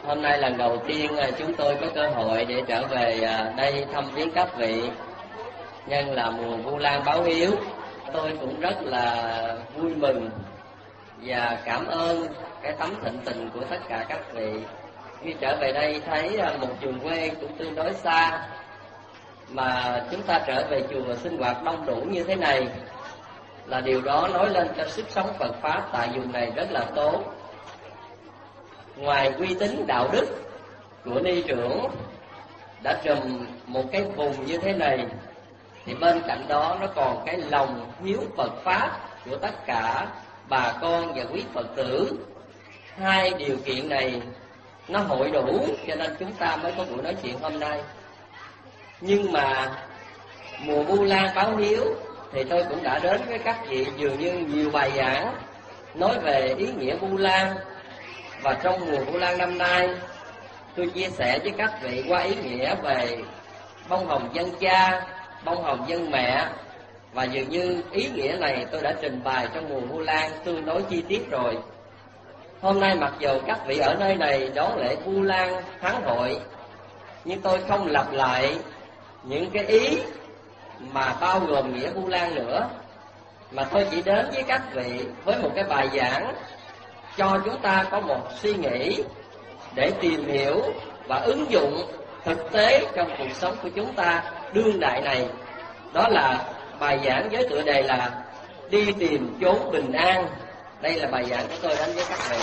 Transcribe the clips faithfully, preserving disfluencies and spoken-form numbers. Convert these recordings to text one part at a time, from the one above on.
Hôm nay lần đầu tiên chúng tôi có cơ hội để trở về đây thăm viếng các vị. Nhân là mùa Vu Lan báo hiếu, tôi cũng rất là vui mừng và cảm ơn cái tấm thịnh tình của tất cả các vị. Khi trở về đây thấy một trường quê cũng tương đối xa, mà chúng ta trở về chùa sinh hoạt đông đủ như thế này, là điều đó nói lên cho sức sống Phật Pháp tại vùng này rất là tốt. Ngoài uy tín đạo đức của ni trưởng đã trùm một cái vùng như thế này, thì bên cạnh đó nó còn cái lòng hiếu Phật Pháp của tất cả bà con và quý Phật tử. Hai điều kiện này nó hội đủ cho nên chúng ta mới có buổi nói chuyện hôm nay. Nhưng mà mùa Vu Lan báo hiếu thì tôi cũng đã đến với các vị dường như nhiều bài giảng nói về ý nghĩa Vu Lan. Và trong mùa Vu Lan năm nay, tôi chia sẻ với các vị qua ý nghĩa về bông hồng dân cha, bông hồng dân mẹ. Và dường như ý nghĩa này tôi đã trình bày trong mùa Vu Lan tương đối chi tiết rồi. Hôm nay mặc dù các vị ở nơi này đón lễ Vu Lan thắng hội, nhưng tôi không lặp lại những cái ý mà bao gồm nghĩa Vu Lan nữa, mà tôi chỉ đến với các vị với một cái bài giảng cho chúng ta có một suy nghĩ để tìm hiểu và ứng dụng thực tế trong cuộc sống của chúng ta đương đại này. Đó là bài giảng với tựa đề là Đi tìm chốn bình an. Đây là bài giảng của tôi đến với các vị.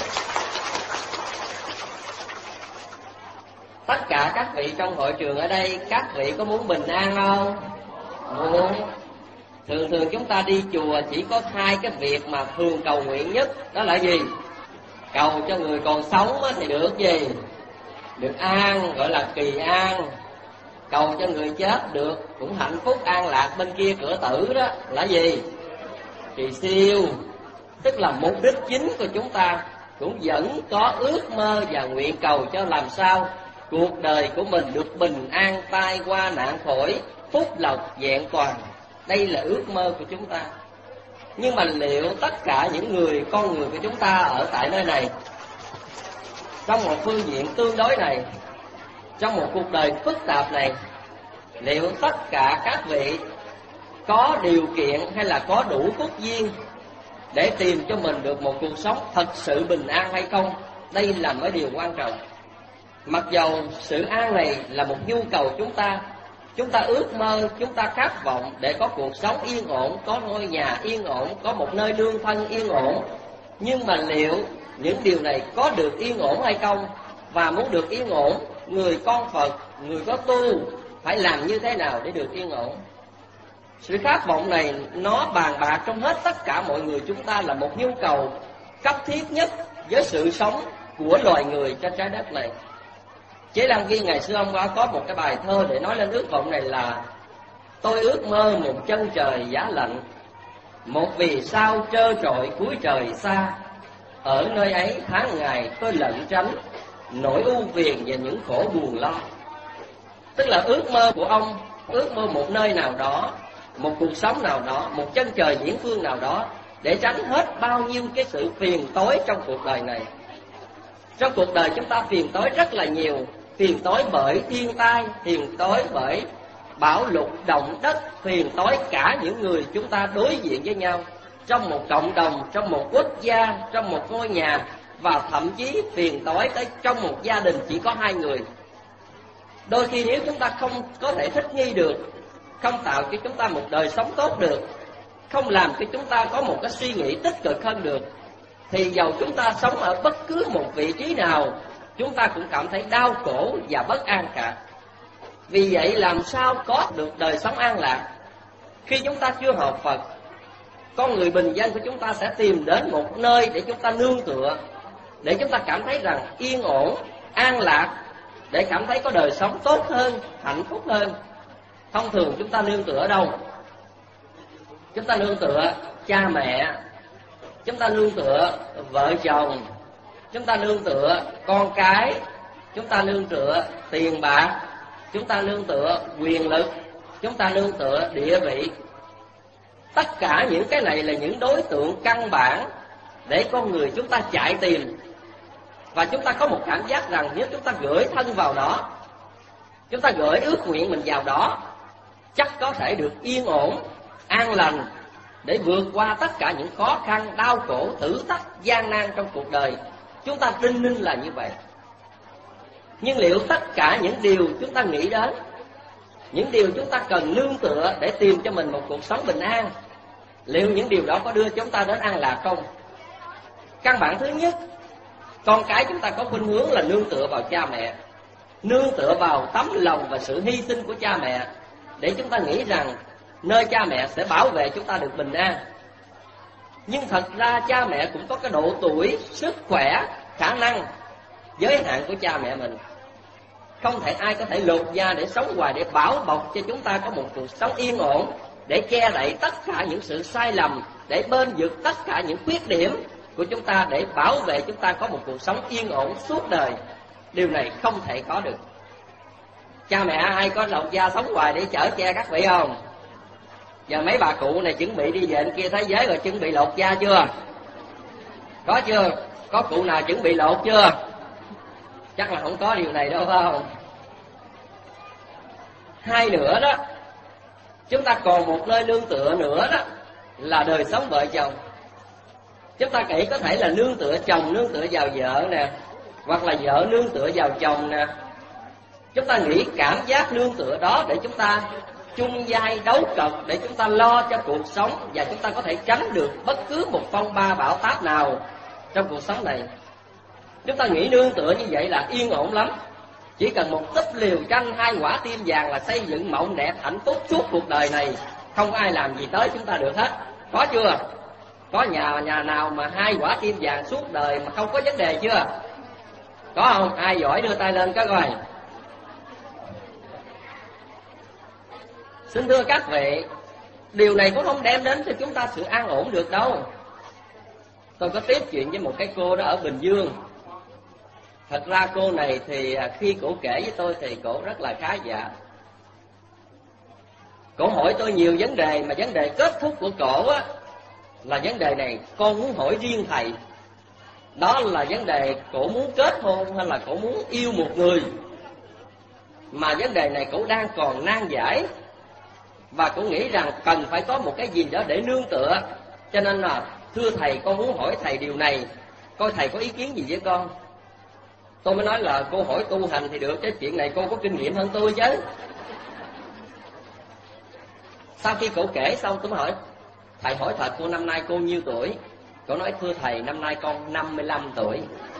Tất cả các vị trong hội trường ở đây, các vị có muốn bình an không? Muốn. Thường thường chúng ta đi chùa chỉ có hai cái việc mà thường cầu nguyện nhất. Đó là gì? Cầu cho người còn sống thì được gì? Được an, gọi là kỳ an. Cầu cho người chết được cũng hạnh phúc an lạc bên kia cửa tử, đó là gì? Kỳ siêu. Tức là mục đích chính của chúng ta cũng vẫn có ước mơ và nguyện cầu cho làm sao cuộc đời của mình được bình an, tai qua nạn khỏi, phúc lộc vẹn toàn. Đây là ước mơ của chúng ta. Nhưng mà liệu tất cả những người, con người của chúng ta ở tại nơi này, trong một phương diện tương đối này, trong một cuộc đời phức tạp này, liệu tất cả các vị có điều kiện hay là có đủ phúc duyên để tìm cho mình được một cuộc sống thật sự bình an hay không? Đây là một điều quan trọng. Mặc dầu sự an này là một nhu cầu chúng ta, chúng ta ước mơ, chúng ta khát vọng để có cuộc sống yên ổn, có ngôi nhà yên ổn, có một nơi nương thân yên ổn. Nhưng mà liệu những điều này có được yên ổn hay không? Và muốn được yên ổn, người con Phật, người có tu phải làm như thế nào để được yên ổn? Sự khát vọng này nó bàn bạc trong hết tất cả mọi người chúng ta, là một nhu cầu cấp thiết nhất với sự sống của loài người trên trái đất này. Chế Lăng Viên ngày xưa hôm qua có một cái bài thơ để nói lên ước vọng này là: tôi ước mơ một chân trời giá lạnh, một vì sao trơ trọi cuối trời xa. Ở nơi ấy tháng ngày tôi lẩn tránh nỗi ưu phiền và những khổ buồn lo. Tức là ước mơ của ông, ước mơ một nơi nào đó, một cuộc sống nào đó, một chân trời viễn phương nào đó, để tránh hết bao nhiêu cái sự phiền tối trong cuộc đời này. Trong cuộc đời chúng ta phiền tối rất là nhiều. Phiền tối bởi thiên tai, phiền tối bởi bão lụt, động đất, phiền tối cả những người chúng ta đối diện với nhau, trong một cộng đồng, trong một quốc gia, trong một ngôi nhà, và thậm chí phiền tối tới trong một gia đình chỉ có hai người. Đôi khi nếu chúng ta không có thể thích nghi được, không tạo cho chúng ta một đời sống tốt được, không làm cho chúng ta có một cái suy nghĩ tích cực hơn được, thì dầu chúng ta sống ở bất cứ một vị trí nào, chúng ta cũng cảm thấy đau khổ và bất an cả. Vì vậy làm sao có được đời sống an lạc? Khi chúng ta chưa học Phật, con người bình dân của chúng ta sẽ tìm đến một nơi để chúng ta nương tựa, để chúng ta cảm thấy rằng yên ổn, an lạc, để cảm thấy có đời sống tốt hơn, hạnh phúc hơn. Thông thường chúng ta nương tựa ở đâu? Chúng ta nương tựa cha mẹ, chúng ta nương tựa vợ chồng, chúng ta nương tựa con cái, chúng ta nương tựa tiền bạc, chúng ta nương tựa quyền lực, chúng ta nương tựa địa vị. Tất cả những cái này là những đối tượng căn bản để con người chúng ta chạy tìm. Và chúng ta có một cảm giác rằng nếu chúng ta gửi thân vào đó, chúng ta gửi ước nguyện mình vào đó, chắc có thể được yên ổn, an lành, để vượt qua tất cả những khó khăn, đau khổ, thử thách, gian nan trong cuộc đời. Chúng ta tin ninh là như vậy. Nhưng liệu tất cả những điều chúng ta nghĩ đến, những điều chúng ta cần nương tựa để tìm cho mình một cuộc sống bình an, liệu những điều đó có đưa chúng ta đến an lạc không? Căn bản thứ nhất, con cái chúng ta có khuynh hướng là nương tựa vào cha mẹ, nương tựa vào tấm lòng và sự hy sinh của cha mẹ, để chúng ta nghĩ rằng nơi cha mẹ sẽ bảo vệ chúng ta được bình an. Nhưng thật ra cha mẹ cũng có cái độ tuổi, sức khỏe, khả năng giới hạn của cha mẹ mình. Không thể ai có thể lột da để sống hoài, để bảo bọc cho chúng ta có một cuộc sống yên ổn, để che đậy tất cả những sự sai lầm, để bênh vực tất cả những khuyết điểm của chúng ta, để bảo vệ chúng ta có một cuộc sống yên ổn suốt đời. Điều này không thể có được. Cha mẹ ai có lột da sống hoài để chở che các vị không? Giờ mấy bà cụ này chuẩn bị đi về bên kia thế giới rồi, chuẩn bị lột da chưa? Có chưa? Có cụ nào chuẩn bị lột chưa? Chắc là không có điều này đâu, phải không? Hai nữa đó, chúng ta còn một nơi nương tựa nữa đó, là đời sống vợ chồng. Chúng ta nghĩ có thể là nương tựa chồng nương tựa vào vợ nè, hoặc là vợ nương tựa vào chồng nè. Chúng ta nghĩ cảm giác nương tựa đó để chúng ta chung vai đấu cật, để chúng ta lo cho cuộc sống, và chúng ta có thể tránh được bất cứ một phong ba bão táp nào trong cuộc sống này. Chúng ta nghĩ nương tựa như vậy là yên ổn lắm, chỉ cần một túp liều tranh, hai quả tim vàng là xây dựng mộng đẹp hạnh phúc suốt cuộc đời này, không ai làm gì tới chúng ta được hết. Có chưa? Có nhà nhà nào mà hai quả tim vàng suốt đời mà không có vấn đề chưa? Có không? Ai giỏi đưa tay lên cái coi. Xin thưa các vị, điều này cũng không đem đến cho chúng ta sự an ổn được đâu. Tôi có tiếp chuyện với một cái cô đó ở Bình Dương. Thật ra cô này thì khi cổ kể với tôi thì cổ rất là khá dạ. Cổ hỏi tôi nhiều vấn đề, mà vấn đề kết thúc của cổ á là vấn đề này: con muốn hỏi riêng thầy. Đó là vấn đề cổ muốn kết hôn hay là cổ muốn yêu một người. Mà vấn đề này cổ đang còn nan giải, và cổ nghĩ rằng cần phải có một cái gì đó để nương tựa. Cho nên là thưa thầy, con muốn hỏi thầy điều này, coi thầy có ý kiến gì với con. Tôi mới nói là cô hỏi tu hành thì được, chứ chuyện này cô có kinh nghiệm hơn tôi chứ. Sau khi cổ kể xong tôi mới hỏi: thầy hỏi thật, cô năm nay cô nhiêu tuổi? Cổ nói: thưa thầy, năm nay con năm mươi lăm tuổi.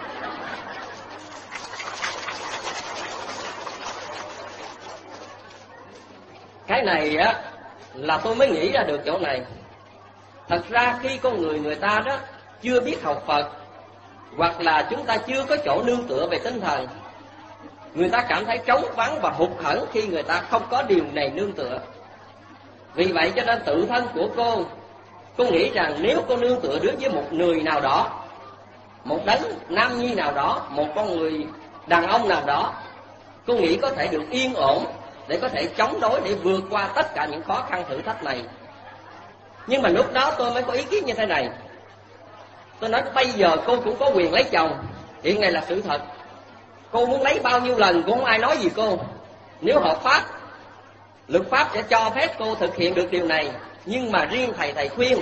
Cái này á là tôi mới nghĩ ra được chỗ này. Thật ra khi con người người ta đó chưa biết học Phật, hoặc là chúng ta chưa có chỗ nương tựa về tinh thần, người ta cảm thấy trống vắng và hụt hẫng khi người ta không có điều này nương tựa. Vì vậy cho nên tự thân của cô, cô nghĩ rằng nếu cô nương tựa đến với một người nào đó, một đấng nam nhi nào đó, một con người đàn ông nào đó, cô nghĩ có thể được yên ổn để có thể chống đối, để vượt qua tất cả những khó khăn thử thách này. Nhưng mà lúc đó tôi mới có ý kiến như thế này. Tôi nói bây giờ cô cũng có quyền lấy chồng, hiện nay là sự thật. Cô muốn lấy bao nhiêu lần cũng không ai nói gì cô. Nếu hợp pháp, luật pháp sẽ cho phép cô thực hiện được điều này. Nhưng mà riêng thầy thầy khuyên,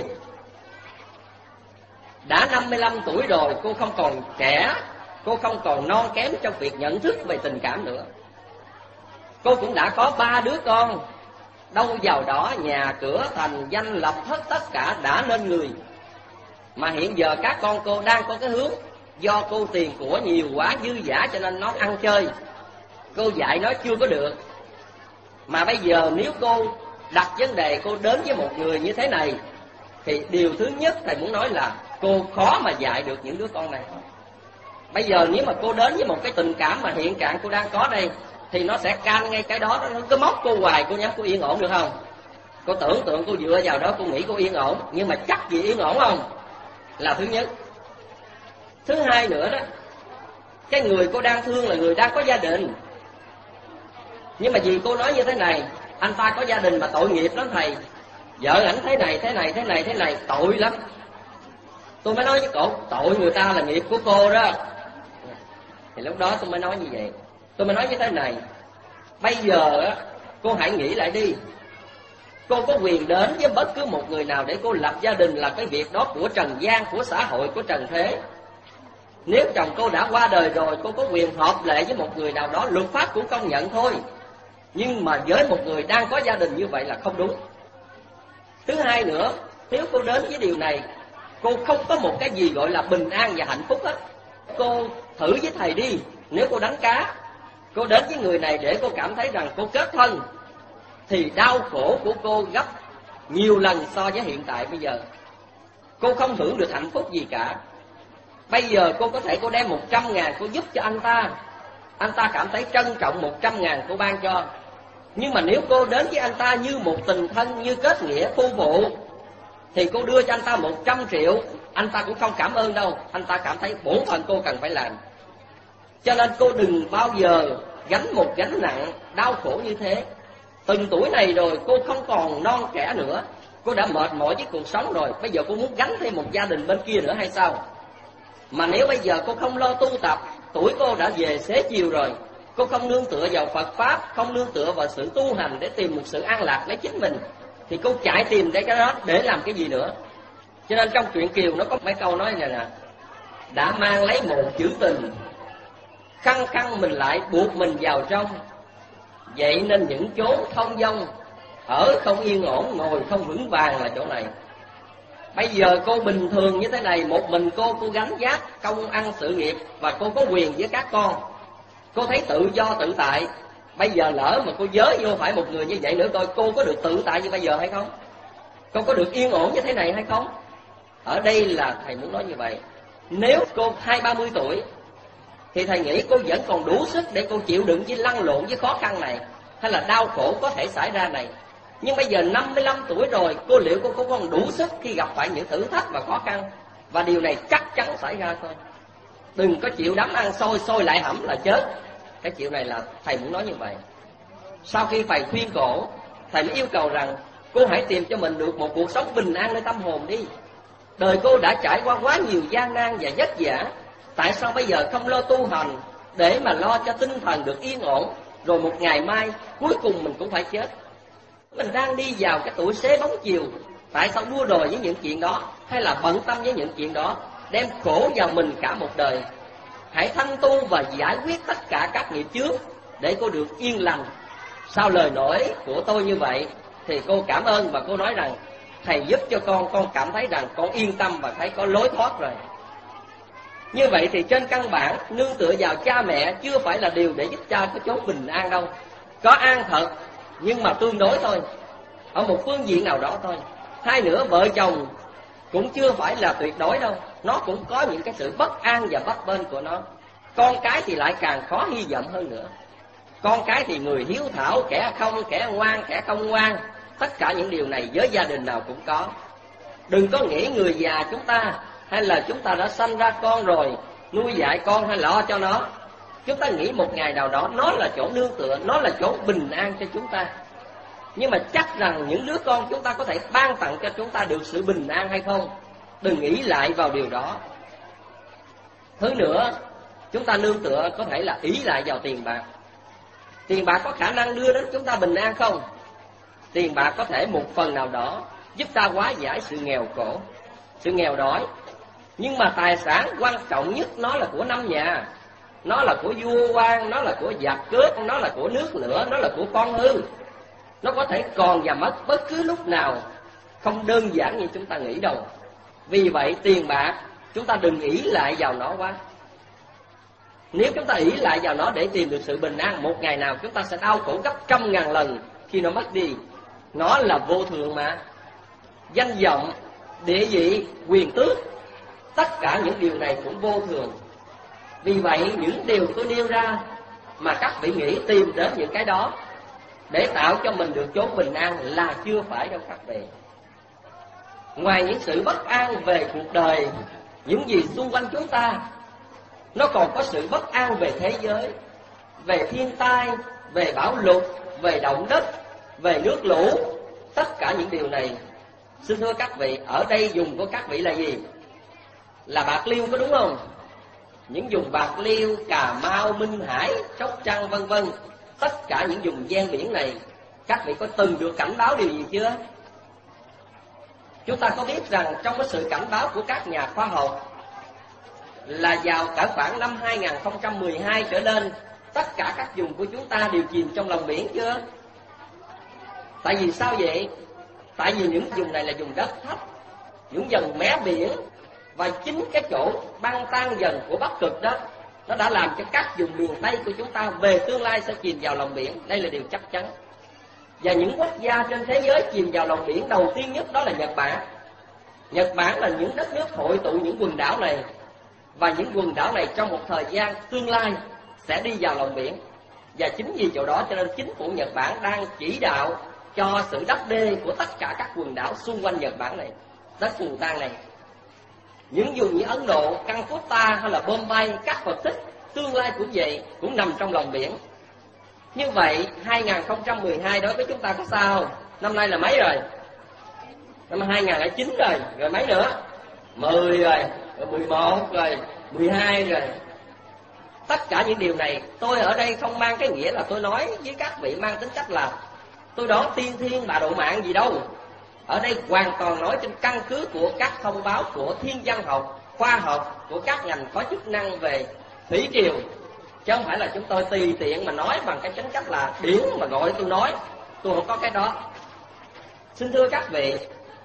đã năm mươi lăm tuổi rồi, cô không còn trẻ, cô không còn non kém trong việc nhận thức về tình cảm nữa. Cô cũng đã có ba đứa con, đâu vào đó nhà cửa thành danh lập thất tất cả đã nên người. Mà hiện giờ các con cô đang có cái hướng, do cô tiền của nhiều quá dư dả cho nên nó ăn chơi, cô dạy nó chưa có được. Mà bây giờ nếu cô đặt vấn đề cô đến với một người như thế này, thì điều thứ nhất thầy muốn nói là cô khó mà dạy được những đứa con này. Bây giờ nếu mà cô đến với một cái tình cảm mà hiện trạng cô đang có đây, thì nó sẽ can ngay cái đó, nó cứ móc cô hoài, cô nhắm cô yên ổn được không? Cô tưởng tượng cô dựa vào đó cô nghĩ cô yên ổn, nhưng mà chắc gì yên ổn không? Là thứ nhất. Thứ hai nữa đó, cái người cô đang thương là người đang có gia đình. Nhưng mà vì cô nói như thế này, anh ta có gia đình mà tội nghiệp lắm thầy, vợ ảnh thế này thế này thế này thế này tội lắm. Tôi mới nói với cổ, tội người ta là nghiệp của cô đó. Thì lúc đó tôi mới nói như vậy. Tôi mới nói như thế này: bây giờ cô hãy nghĩ lại đi. Cô có quyền đến với bất cứ một người nào để cô lập gia đình, là cái việc đó của trần gian, của xã hội, của trần thế. Nếu chồng cô đã qua đời rồi, cô có quyền hợp lệ với một người nào đó, luật pháp cũng công nhận thôi. Nhưng mà với một người đang có gia đình như vậy là không đúng. Thứ hai nữa, nếu cô đến với điều này, cô không có một cái gì gọi là bình an và hạnh phúc hết. Cô thử với thầy đi, nếu cô đánh cá, cô đến với người này để cô cảm thấy rằng cô kết thân, thì đau khổ của cô gấp nhiều lần so với hiện tại bây giờ. Cô không hưởng được hạnh phúc gì cả. Bây giờ cô có thể cô đem một trăm ngàn cô giúp cho anh ta, anh ta cảm thấy trân trọng một trăm ngàn cô ban cho. Nhưng mà nếu cô đến với anh ta như một tình thân, như kết nghĩa phu phụ, thì cô đưa cho anh ta một trăm triệu, anh ta cũng không cảm ơn đâu. Anh ta cảm thấy bổn phận cô cần phải làm. Cho nên cô đừng bao giờ gánh một gánh nặng đau khổ như thế. Từng tuổi này rồi, cô không còn non trẻ nữa, cô đã mệt mỏi với cuộc sống rồi. Bây giờ cô muốn gánh thêm một gia đình bên kia nữa hay sao? Mà nếu bây giờ cô không lo tu tập, tuổi cô đã về xế chiều rồi, cô không nương tựa vào Phật Pháp, không nương tựa vào sự tu hành để tìm một sự an lạc lấy chính mình, thì cô chạy tìm để cái đó để làm cái gì nữa? Cho nên trong truyện Kiều nó có mấy câu nói này nè: đã mang lấy một chữ tình, khăng khăng mình lại buộc mình vào trong. Vậy nên những chốn thông dong, ở không yên ổn, ngồi không vững vàng là chỗ này. Bây giờ cô bình thường như thế này, một mình cô, cô gánh vác công ăn sự nghiệp, và cô có quyền với các con. Cô thấy tự do tự tại. Bây giờ lỡ mà cô giới vô phải một người như vậy nữa, coi cô có được tự tại như bây giờ hay không? Cô có được yên ổn như thế này hay không? Ở đây là thầy muốn nói như vậy. Nếu cô hai ba mươi tuổi thì thầy nghĩ cô vẫn còn đủ sức để cô chịu đựng với lăn lộn với khó khăn này, hay là đau khổ có thể xảy ra này. Nhưng bây giờ năm mươi lăm tuổi rồi, cô liệu cô có còn đủ sức khi gặp phải những thử thách và khó khăn? Và điều này chắc chắn xảy ra thôi. Đừng có chịu đấm ăn xôi, xôi lại hẩm là chết. Cái chuyện này là thầy muốn nói như vậy. Sau khi thầy khuyên cổ, thầy mới yêu cầu rằng cô hãy tìm cho mình được một cuộc sống bình an nơi tâm hồn đi. Đời cô đã trải qua quá nhiều gian nan và vất vả, tại sao bây giờ không lo tu hành để mà lo cho tinh thần được yên ổn, rồi một ngày mai cuối cùng mình cũng phải chết? Mình đang đi vào cái tuổi xế bóng chiều, tại sao đua đòi với những chuyện đó, hay là bận tâm với những chuyện đó, đem khổ vào mình cả một đời? Hãy thanh tu và giải quyết tất cả các nghiệp trước để cô được yên lành. Sau lời nói của tôi như vậy thì cô cảm ơn, và cô nói rằng thầy giúp cho con, con cảm thấy rằng con yên tâm và thấy có lối thoát rồi. Như vậy thì trên căn bản, nương tựa vào cha mẹ chưa phải là điều để giúp cha có chốn bình an đâu. Có an thật, nhưng mà tương đối thôi, ở một phương diện nào đó thôi. Hai nữa, vợ chồng cũng chưa phải là tuyệt đối đâu, nó cũng có những cái sự bất an và bấp bênh của nó. Con cái thì lại càng khó hy vọng hơn nữa. Con cái thì người hiếu thảo, kẻ không, kẻ ngoan, kẻ không ngoan. Tất cả những điều này với gia đình nào cũng có. Đừng có nghĩ người già chúng ta, hay là chúng ta đã sanh ra con rồi, nuôi dạy con hay lo cho nó. Chúng ta nghĩ một ngày nào đó nó là chỗ nương tựa, nó là chỗ bình an cho chúng ta. Nhưng mà chắc rằng những đứa con chúng ta có thể ban tặng cho chúng ta được sự bình an hay không? Đừng nghĩ lại vào điều đó. Thứ nữa, chúng ta nương tựa có thể là ý lại vào tiền bạc. Tiền bạc có khả năng đưa đến chúng ta bình an không? Tiền bạc có thể một phần nào đó giúp ta hóa giải sự nghèo khổ, sự nghèo đói. Nhưng mà tài sản quan trọng nhất nó là của năm nhà, nó là của vua quan, nó là của giặc cướp, nó là của nước lửa, nó là của con hư. Nó có thể còn và mất bất cứ lúc nào, không đơn giản như chúng ta nghĩ đâu. Vì vậy tiền bạc chúng ta đừng ỷ lại vào nó quá. Nếu chúng ta ỷ lại vào nó để tìm được sự bình an, một ngày nào chúng ta sẽ đau khổ gấp trăm ngàn lần khi nó mất đi. Nó là vô thường mà. Danh vọng, địa vị, quyền tước, tất cả những điều này cũng vô thường. Vì vậy những điều tôi nêu ra mà các vị nghĩ tìm đến những cái đó để tạo cho mình được chốn bình an là chưa phải đâu các vị. Ngoài những sự bất an về cuộc đời, những gì xung quanh chúng ta, nó còn có sự bất an về thế giới, về thiên tai, về bão lụt, về động đất, về nước lũ. Tất cả những điều này, xin thưa các vị, ở đây dùng của các vị là gì? Là bạc liêu có đúng không? những vùng Bạc Liêu, Cà Mau, Minh Hải, Sóc Trăng vân vân, tất cả những vùng ven biển này, các vị có từng được cảnh báo điều gì chưa? Chúng ta có biết rằng trong cái sự cảnh báo của các nhà khoa học là vào cả khoảng năm hai nghìn không trăm mười hai trở lên, tất cả các vùng của chúng ta đều chìm trong lòng biển chưa? Tại vì sao vậy? Tại vì những vùng này là vùng đất thấp, những dần mé biển, và chính cái chỗ băng tan dần của Bắc Cực đó, nó đã làm cho các vùng miền Tây của chúng ta về tương lai sẽ chìm vào lòng biển. Đây là điều chắc chắn. Và những quốc gia trên thế giới chìm vào lòng biển đầu tiên nhất đó là Nhật Bản. Nhật Bản là những đất nước hội tụ những quần đảo này, và những quần đảo này trong một thời gian tương lai sẽ đi vào lòng biển. Và chính vì chỗ đó cho nên chính phủ Nhật Bản đang chỉ đạo cho sự đắp đê của tất cả các quần đảo xung quanh Nhật Bản này, đất phù tang này. Những vùng như Ấn Độ, Calcutta hay là Bombay, các Phật tích tương lai cũng vậy, cũng nằm trong lòng biển. Như vậy hai nghìn không trăm mười hai đối với chúng ta có sao? Năm nay là mấy rồi? Năm hai nghìn không trăm lẻ chín rồi, rồi mấy nữa? mười rồi, rồi mười một rồi, mười hai rồi. Tất cả những điều này tôi ở đây không mang cái nghĩa là tôi nói với các vị mang tính chất là tôi đoán tiên thiên bà độ mạng gì đâu. Ở đây hoàn toàn nói trên căn cứ của các thông báo của thiên văn học, khoa học, của các ngành có chức năng về thủy triều, chứ không phải là chúng tôi tùy tiện mà nói bằng cái tính cách là điển mà gọi tôi nói. Tôi không có cái đó. Xin thưa các vị,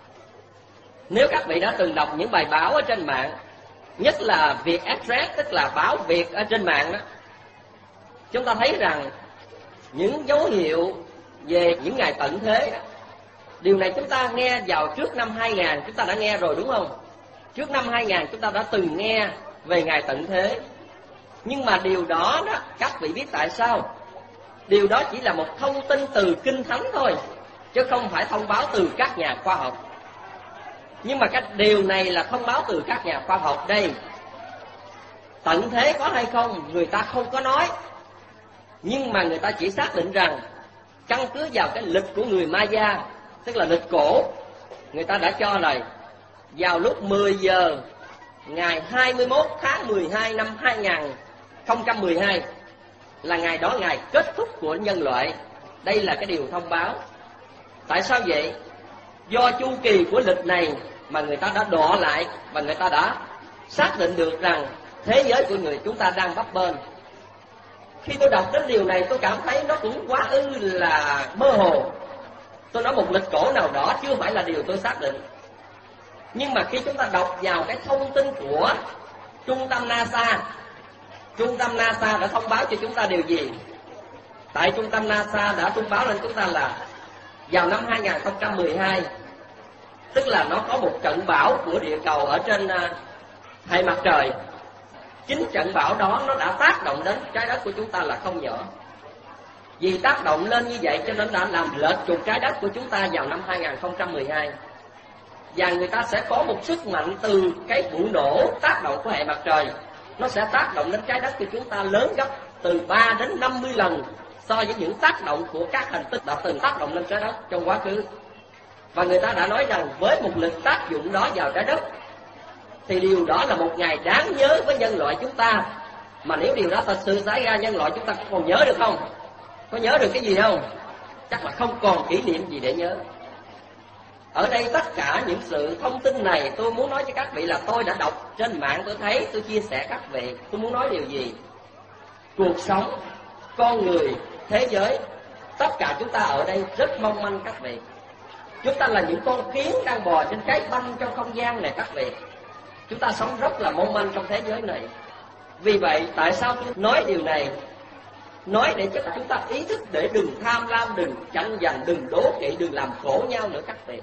nếu các vị đã từng đọc những bài báo ở trên mạng, nhất là Việt Express, tức là báo Việt ở trên mạng đó, chúng ta thấy rằng những dấu hiệu về những ngày tận thế đó, điều này chúng ta nghe vào trước năm hai nghìn, chúng ta đã nghe rồi đúng không? Trước năm hai nghìn chúng ta đã từng nghe về ngày tận thế. Nhưng mà điều đó đó, các vị biết tại sao? Điều đó chỉ là một thông tin từ Kinh Thánh thôi, chứ không phải thông báo từ các nhà khoa học. Nhưng mà cái điều này là thông báo từ các nhà khoa học đây. Tận thế có hay không, người ta không có nói. Nhưng mà người ta chỉ xác định rằng căn cứ vào cái lịch của người Maya, tức là lịch cổ, người ta đã cho là vào lúc mười giờ ngày hai mươi mốt tháng mười hai năm hai nghìn không trăm mười hai là ngày đó, ngày kết thúc của nhân loại. Đây là cái điều thông báo. Tại sao vậy? Do chu kỳ của lịch này mà người ta đã đọ lại, và người ta đã xác định được rằng thế giới của người chúng ta đang bấp bênh. Khi tôi đọc đến điều này, tôi cảm thấy nó cũng quá ư là mơ hồ. Tôi nói một lịch cổ nào đó chưa phải là điều tôi xác định. Nhưng mà khi chúng ta đọc vào cái thông tin của trung tâm NASA, trung tâm NASA đã thông báo cho chúng ta điều gì? Tại trung tâm NASA đã thông báo lên chúng ta là vào năm hai nghìn không trăm mười hai, tức là nó có một trận bão của địa cầu ở trên hệ mặt trời. Chính trận bão đó nó đã tác động đến trái đất của chúng ta là không nhỏ. Vì tác động lên như vậy cho nên đã làm lệch trục trái đất của chúng ta vào năm hai nghìn không trăm mười hai. Và người ta sẽ có một sức mạnh từ cái vụ nổ tác động của hệ mặt trời, nó sẽ tác động đến trái đất của chúng ta lớn gấp từ ba đến năm mươi lần so với những tác động của các hành tinh đã từng tác động lên trái đất trong quá khứ. Và người ta đã nói rằng với một lực tác dụng đó vào trái đất thì điều đó là một ngày đáng nhớ với nhân loại chúng ta. Mà nếu điều đó thật sự xảy ra, nhân loại chúng ta còn nhớ được không? Có nhớ được cái gì không? Chắc là không còn kỷ niệm gì để nhớ. Ở đây tất cả những sự thông tin này tôi muốn nói cho các vị là tôi đã đọc trên mạng, tôi thấy, tôi chia sẻ các vị. Tôi muốn nói điều gì? Cuộc sống, con người, thế giới, tất cả chúng ta ở đây rất mong manh các vị. Chúng ta là những con kiến đang bò trên cái banh trong không gian này các vị. Chúng ta sống rất là mong manh trong thế giới này. Vì vậy tại sao tôi nói điều này? Nói để cho chúng ta ý thức để đừng tham lam, đừng tranh giành, đừng đố kỵ, đừng làm khổ nhau nữa các vị.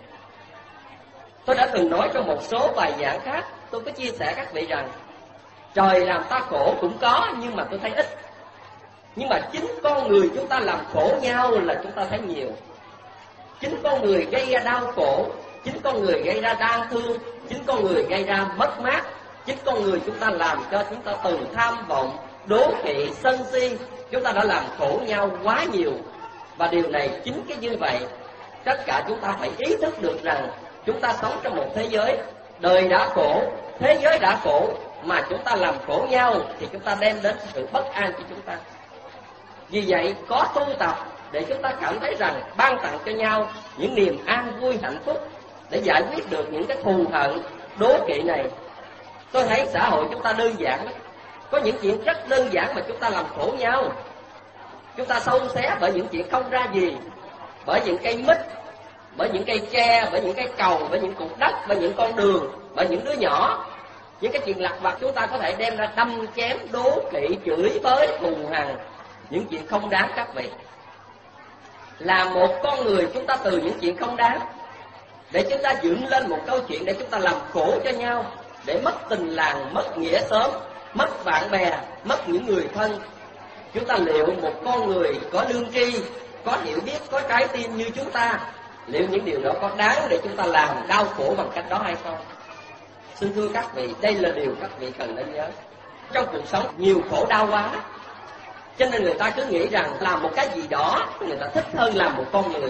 Tôi đã từng nói trong một số bài giảng khác, tôi có chia sẻ các vị rằng trời làm ta khổ cũng có, nhưng mà tôi thấy ít. Nhưng mà chính con người chúng ta làm khổ nhau là chúng ta thấy nhiều. Chính con người gây ra đau khổ, chính con người gây ra đau thương, chính con người gây ra mất mát, chính con người chúng ta làm cho chúng ta từ tham vọng, đố kỵ, sân si, chúng ta đã làm khổ nhau quá nhiều. Và điều này chính cái như vậy, tất cả chúng ta phải ý thức được rằng chúng ta sống trong một thế giới, đời đã khổ, thế giới đã khổ, mà chúng ta làm khổ nhau thì chúng ta đem đến sự bất an cho chúng ta. Vì vậy có tu tập để chúng ta cảm thấy rằng ban tặng cho nhau những niềm an vui hạnh phúc, để giải quyết được những cái thù hận đố kỵ này. Tôi thấy xã hội chúng ta đơn giản lắm. Có những chuyện rất đơn giản mà chúng ta làm khổ nhau. Chúng ta xâu xé bởi những chuyện không ra gì, bởi những cây mít, bởi những cây tre, bởi những cây cầu, bởi những cục đất, bởi những con đường, bởi những đứa nhỏ. Những cái chuyện lặt vặt chúng ta có thể đem ra đâm chém, đố kỵ, chửi bới, thù hằn, những chuyện không đáng các vị. Là một con người chúng ta từ những chuyện không đáng để chúng ta dựng lên một câu chuyện để chúng ta làm khổ cho nhau, để mất tình làng, mất nghĩa xóm, mất bạn bè, mất những người thân. Chúng ta liệu một con người có lương tri, có hiểu biết, có trái tim như chúng ta, liệu những điều đó có đáng để chúng ta làm đau khổ bằng cách đó hay không? Xin thưa các vị, đây là điều các vị cần nên nhớ. Trong cuộc sống nhiều khổ đau quá, cho nên người ta cứ nghĩ rằng làm một cái gì đó người ta thích hơn làm một con người.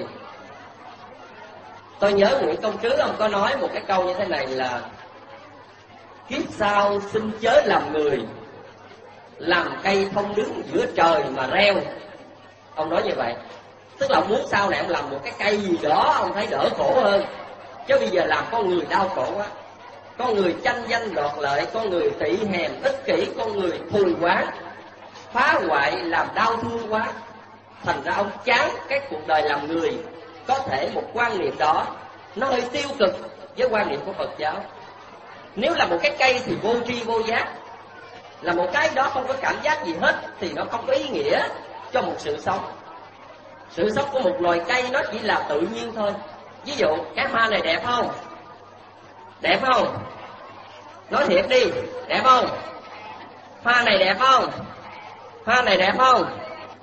Tôi nhớ Nguyễn Công Trứ ông có nói một cái câu như thế này là: kiếp sau xin chớ làm người, làm cây không đứng giữa trời mà reo. Ông nói như vậy, tức là muốn sau này ông làm một cái cây gì đó ông thấy đỡ khổ hơn. Chứ bây giờ làm con người đau khổ quá. Con người tranh danh đoạt lợi, con người tị hèn ích kỷ, con người thù oán, phá hoại, làm đau thương quá. Thành ra ông chán cái cuộc đời làm người. Có thể một quan niệm đó nó hơi tiêu cực với quan niệm của Phật giáo. Nếu là một cái cây thì vô tri vô giác, là một cái đó không có cảm giác gì hết, thì nó không có ý nghĩa cho một sự sống. Sự sống của một loài cây nó chỉ là tự nhiên thôi. Ví dụ cái hoa này đẹp không? Đẹp không? Nói thiệt đi, đẹp không? Hoa này đẹp không? Hoa này đẹp không?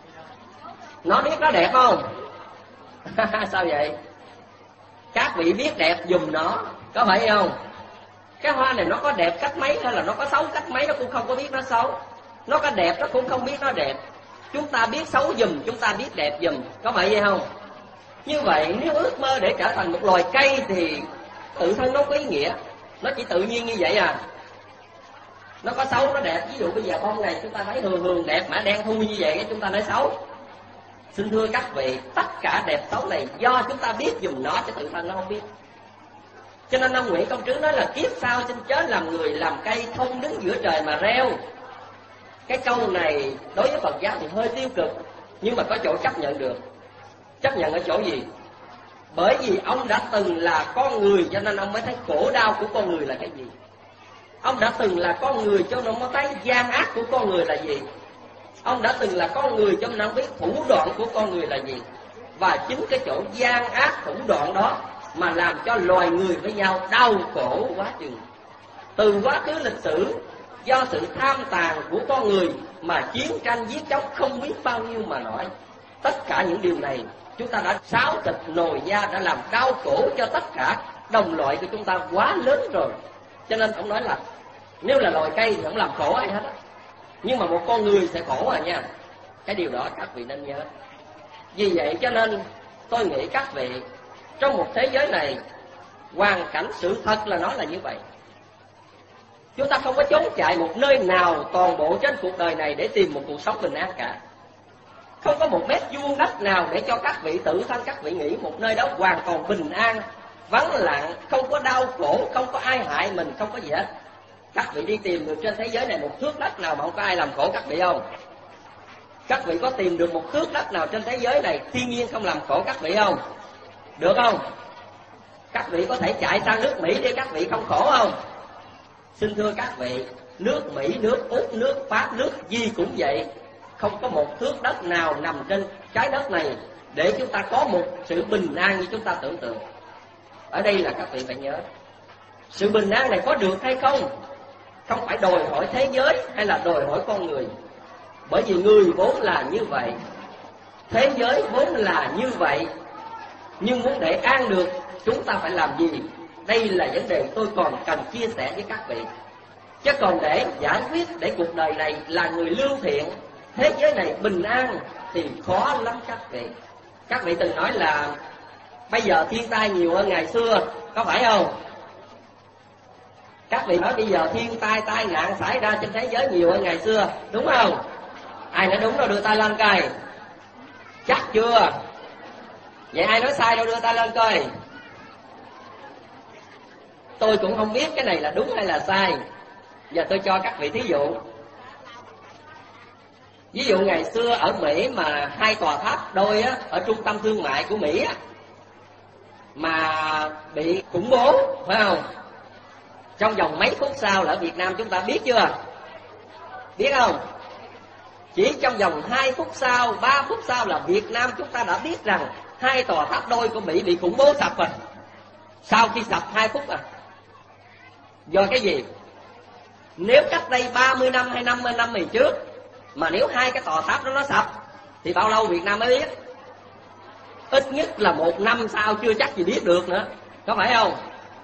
Nó biết nó đẹp không? Sao vậy? Các vị biết đẹp giùm nó, có phải không? Cái hoa này nó có đẹp cách mấy hay là nó có xấu cách mấy, nó cũng không có biết nó xấu. Nó có đẹp nó cũng không biết nó đẹp. Chúng ta biết xấu giùm, chúng ta biết đẹp giùm, có phải vậy không? Như vậy nếu ước mơ để trở thành một loài cây thì tự thân nó có ý nghĩa, nó chỉ tự nhiên như vậy à. Nó có xấu nó đẹp, ví dụ bây giờ bông này chúng ta thấy hường hường đẹp mà đen thui như vậy chúng ta nói xấu. Xin thưa các vị, tất cả đẹp xấu này do chúng ta biết dùm nó, chứ tự thân nó không biết. Cho nên ông Nguyễn Công Trứ nói là kiếp sau xin chớ làm người, làm cây không đứng giữa trời mà reo. Cái câu này đối với Phật giáo thì hơi tiêu cực, nhưng mà có chỗ chấp nhận được. Chấp nhận ở chỗ gì? Bởi vì ông đã từng là con người, cho nên ông mới thấy khổ đau của con người là cái gì. Ông đã từng là con người cho nên ông mới thấy gian ác của con người là gì. Ông đã từng là con người cho nên ông biết thủ đoạn của con người là gì. Và chính cái chỗ gian ác thủ đoạn đó mà làm cho loài người với nhau đau khổ quá chừng. Từ quá khứ lịch sử, do sự tham tàn của con người mà chiến tranh giết chóc không biết bao nhiêu mà nói. Tất cả những điều này chúng ta đã xáo thịt nồi da, đã làm đau khổ cho tất cả đồng loại của chúng ta quá lớn rồi. Cho nên ông nói là nếu là loài cây thì không làm khổ ai hết, nhưng mà một con người sẽ khổ à nha. Cái điều đó các vị nên nhớ. Vì vậy cho nên tôi nghĩ các vị, trong một thế giới này, hoàn cảnh sự thật là nó là như vậy. Chúng ta không có trốn chạy một nơi nào toàn bộ trên cuộc đời này để tìm một cuộc sống bình an cả. Không có một mét vuông đất nào để cho các vị tự thân các vị nghĩ một nơi đó hoàn toàn bình an, vắng lặng, không có đau khổ, không có ai hại mình, không có gì hết. Các vị đi tìm được trên thế giới này một thước đất nào mà không có ai làm khổ các vị không? Các vị có tìm được một thước đất nào trên thế giới này thiên nhiên không làm khổ các vị không? Được không? Các vị có thể chạy sang nước Mỹ để các vị không khổ không? Xin thưa các vị, nước Mỹ, nước Úc, nước Pháp, nước gì cũng vậy. Không có một thước đất nào nằm trên trái đất này để chúng ta có một sự bình an như chúng ta tưởng tượng. Ở đây là các vị phải nhớ, sự bình an này có được hay không không phải đòi hỏi thế giới hay là đòi hỏi con người. Bởi vì người vốn là như vậy, thế giới vốn là như vậy. Nhưng muốn để an được, chúng ta phải làm gì? Đây là vấn đề tôi còn cần chia sẻ với các vị. Chứ còn để giải quyết để cuộc đời này là người lương thiện, thế giới này bình an thì khó lắm các vị. Các vị từng nói là bây giờ thiên tai nhiều hơn ngày xưa, có phải không? Các vị nói bây giờ thiên tai tai nạn xảy ra trên thế giới nhiều hơn ngày xưa, đúng không? Ai nói đúng đâu đưa tay lên coi. Chắc chưa? Vậy ai nói sai đâu đưa tay lên coi. Tôi cũng không biết cái này là đúng hay là sai. Giờ tôi cho các vị thí dụ. Ví dụ ngày xưa ở Mỹ mà hai tòa tháp đôi á, ở trung tâm thương mại của Mỹ á, mà bị khủng bố, phải không? Trong vòng mấy phút sau là ở Việt Nam chúng ta biết chưa? Biết không? Chỉ trong vòng hai phút sau, ba phút sau là Việt Nam chúng ta đã biết rằng hai tòa tháp đôi của Mỹ bị khủng bố sập rồi. Sau khi sập hai phút à. Do cái gì? Nếu cách đây ba mươi năm hay năm mươi năm về trước, mà nếu hai cái tòa tháp đó nó sập, thì bao lâu Việt Nam mới biết? Ít nhất là một năm sau chưa chắc gì biết được nữa. Có phải không?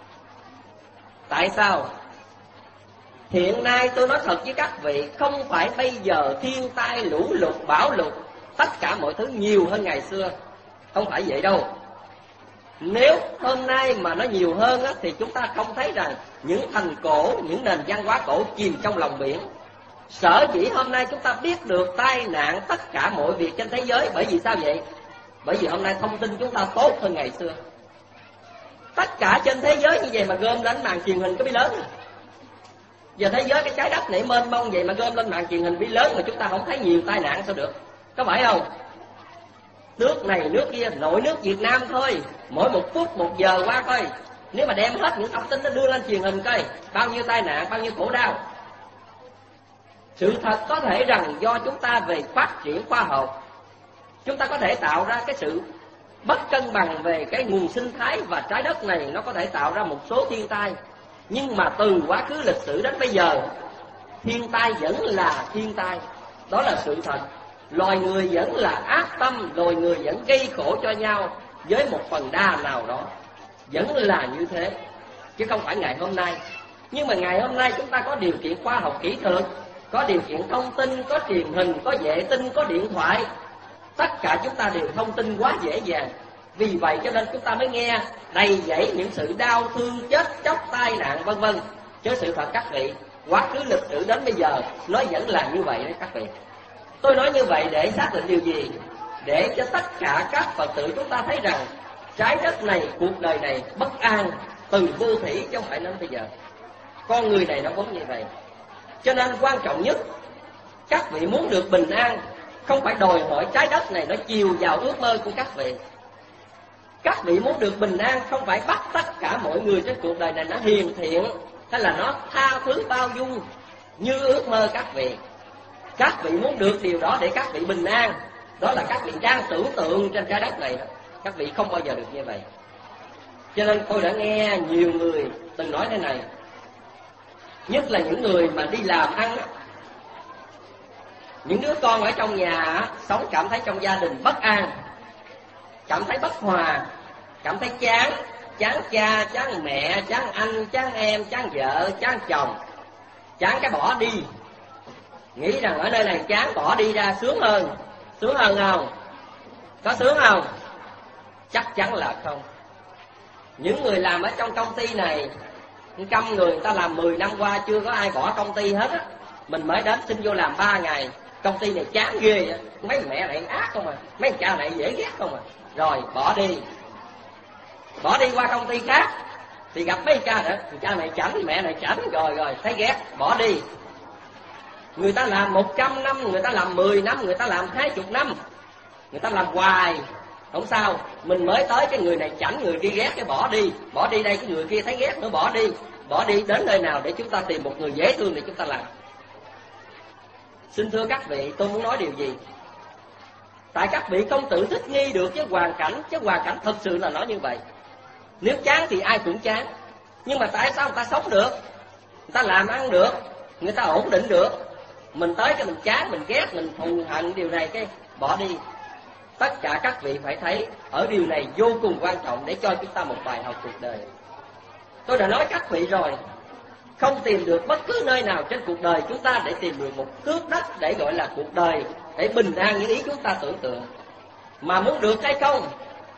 Tại sao? Hiện nay tôi nói thật với các vị, không phải bây giờ thiên tai lũ lụt bão lụt tất cả mọi thứ nhiều hơn ngày xưa. Không phải vậy đâu. Nếu hôm nay mà nó nhiều hơn á, thì chúng ta không thấy rằng những thành cổ, những nền văn hóa cổ chìm trong lòng biển. Sở dĩ hôm nay chúng ta biết được tai nạn tất cả mọi việc trên thế giới. Bởi vì sao vậy? Bởi vì hôm nay thông tin chúng ta tốt hơn ngày xưa. Tất cả trên thế giới như vậy mà gom lên màn truyền hình có biết lớn. Giờ thế giới cái trái đất này mênh mông vậy mà gom lên màn truyền hình biết lớn, mà chúng ta không thấy nhiều tai nạn sao được? Có phải không? Nước này nước kia, nội nước Việt Nam thôi, mỗi một phút một giờ qua coi, nếu mà đem hết những thông tin nó đưa lên truyền hình coi, bao nhiêu tai nạn, bao nhiêu khổ đau. Sự thật có thể rằng do chúng ta về phát triển khoa học, chúng ta có thể tạo ra cái sự bất cân bằng về cái nguồn sinh thái, và trái đất này nó có thể tạo ra một số thiên tai. Nhưng mà từ quá khứ lịch sử đến bây giờ, thiên tai vẫn là thiên tai. Đó là sự thật. Loài người vẫn là ác tâm, loài người vẫn gây khổ cho nhau với một phần đa nào đó. Vẫn là như thế, chứ không phải ngày hôm nay. Nhưng mà ngày hôm nay chúng ta có điều kiện khoa học kỹ thuật, có điều kiện thông tin, có truyền hình, có vệ tinh, có điện thoại. Tất cả chúng ta đều thông tin quá dễ dàng. Vì vậy cho nên chúng ta mới nghe đầy dẫy những sự đau thương, chết chóc, tai nạn vân vân. Chứ sự thật các vị, quá khứ lịch sử đến bây giờ nó vẫn là như vậy đấy các vị. Tôi nói như vậy để xác định điều gì? Để cho tất cả các Phật tử chúng ta thấy rằng trái đất này, cuộc đời này bất an từ vô thủy, chứ không phải đến bây giờ. Con người này nó vốn như vậy. Cho nên quan trọng nhất, các vị muốn được bình an, không phải đòi hỏi trái đất này nó chiều vào ước mơ của các vị. Các vị muốn được bình an, không phải bắt tất cả mọi người trên cuộc đời này nó hiền thiện, hay là nó tha thứ bao dung như ước mơ các vị. Các vị muốn được điều đó để các vị bình an, đó là các vị đang tưởng tượng trên trái đất này đó. Các vị không bao giờ được như vậy. Cho nên tôi đã nghe nhiều người từng nói thế này, nhất là những người mà đi làm ăn, những đứa con ở trong nhà sống cảm thấy trong gia đình bất an, cảm thấy bất hòa, cảm thấy chán, chán cha, chán mẹ, chán anh, chán em, chán vợ, chán chồng, chán cái bỏ đi. Nghĩ rằng ở nơi này chán, bỏ đi ra sướng hơn. Sướng hơn không? Có sướng không? Chắc chắn là không. Những người làm ở trong công ty này, trăm người người ta làm mười năm qua chưa có ai bỏ công ty hết á. Mình mới đến xin vô làm ba ngày, công ty này chán ghê vậy. Mấy mẹ này ác không à, mấy cha này dễ ghét không à. Rồi bỏ đi. Bỏ đi qua công ty khác thì gặp mấy cha nữa, cha này chảnh, mẹ này chảnh, rồi rồi thấy ghét, bỏ đi. Người ta làm một trăm năm, người ta làm mười năm, người ta làm hai chục năm, người ta làm hoài không sao. Mình mới tới cái người này chảnh, người kia ghét, cái bỏ đi. Bỏ đi đây, cái người kia thấy ghét nữa, bỏ đi. Bỏ đi đến nơi nào để chúng ta tìm một người dễ thương để chúng ta làm. Xin thưa các vị, tôi muốn nói điều gì? Tại các vị không tự thích nghi được với hoàn cảnh, chứ hoàn cảnh thật sự là nó như vậy. Nếu chán thì ai cũng chán. Nhưng mà tại sao người ta sống được, người ta làm ăn được, người ta ổn định được? Mình tới cái mình chán, mình ghét, mình thù hận điều này, cái bỏ đi. Tất cả các vị phải thấy ở điều này vô cùng quan trọng để cho chúng ta một bài học cuộc đời. Tôi đã nói các vị rồi, không tìm được bất cứ nơi nào trên cuộc đời chúng ta để tìm được một thước đất để gọi là cuộc đời, để bình an như ý chúng ta tưởng tượng. Mà muốn được hay không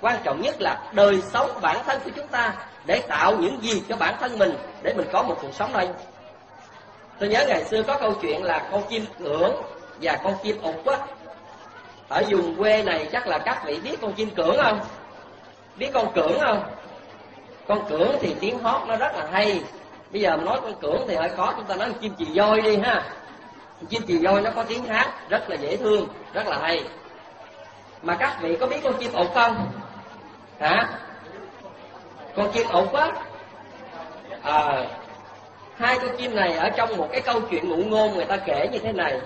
Quan trọng nhất là đời sống bản thân của chúng ta, để tạo những gì cho bản thân mình, để mình có một cuộc sống đây. Tôi nhớ ngày xưa có câu chuyện là con chim cưỡng và con chim ục á. Ở vùng quê này chắc là các vị biết con chim cưỡng không? Biết con cưỡng không? Con cưỡng thì tiếng hót nó rất là hay. Bây giờ nói con cưỡng thì hơi khó, chúng ta nói chim chì voi đi ha. Chim chì voi nó có tiếng hát rất là dễ thương, rất là hay. Mà các vị có biết con chim ục không? Hả? Con chim ục á, à, hai con chim này ở trong một cái câu chuyện ngụ ngôn người ta kể như thế này.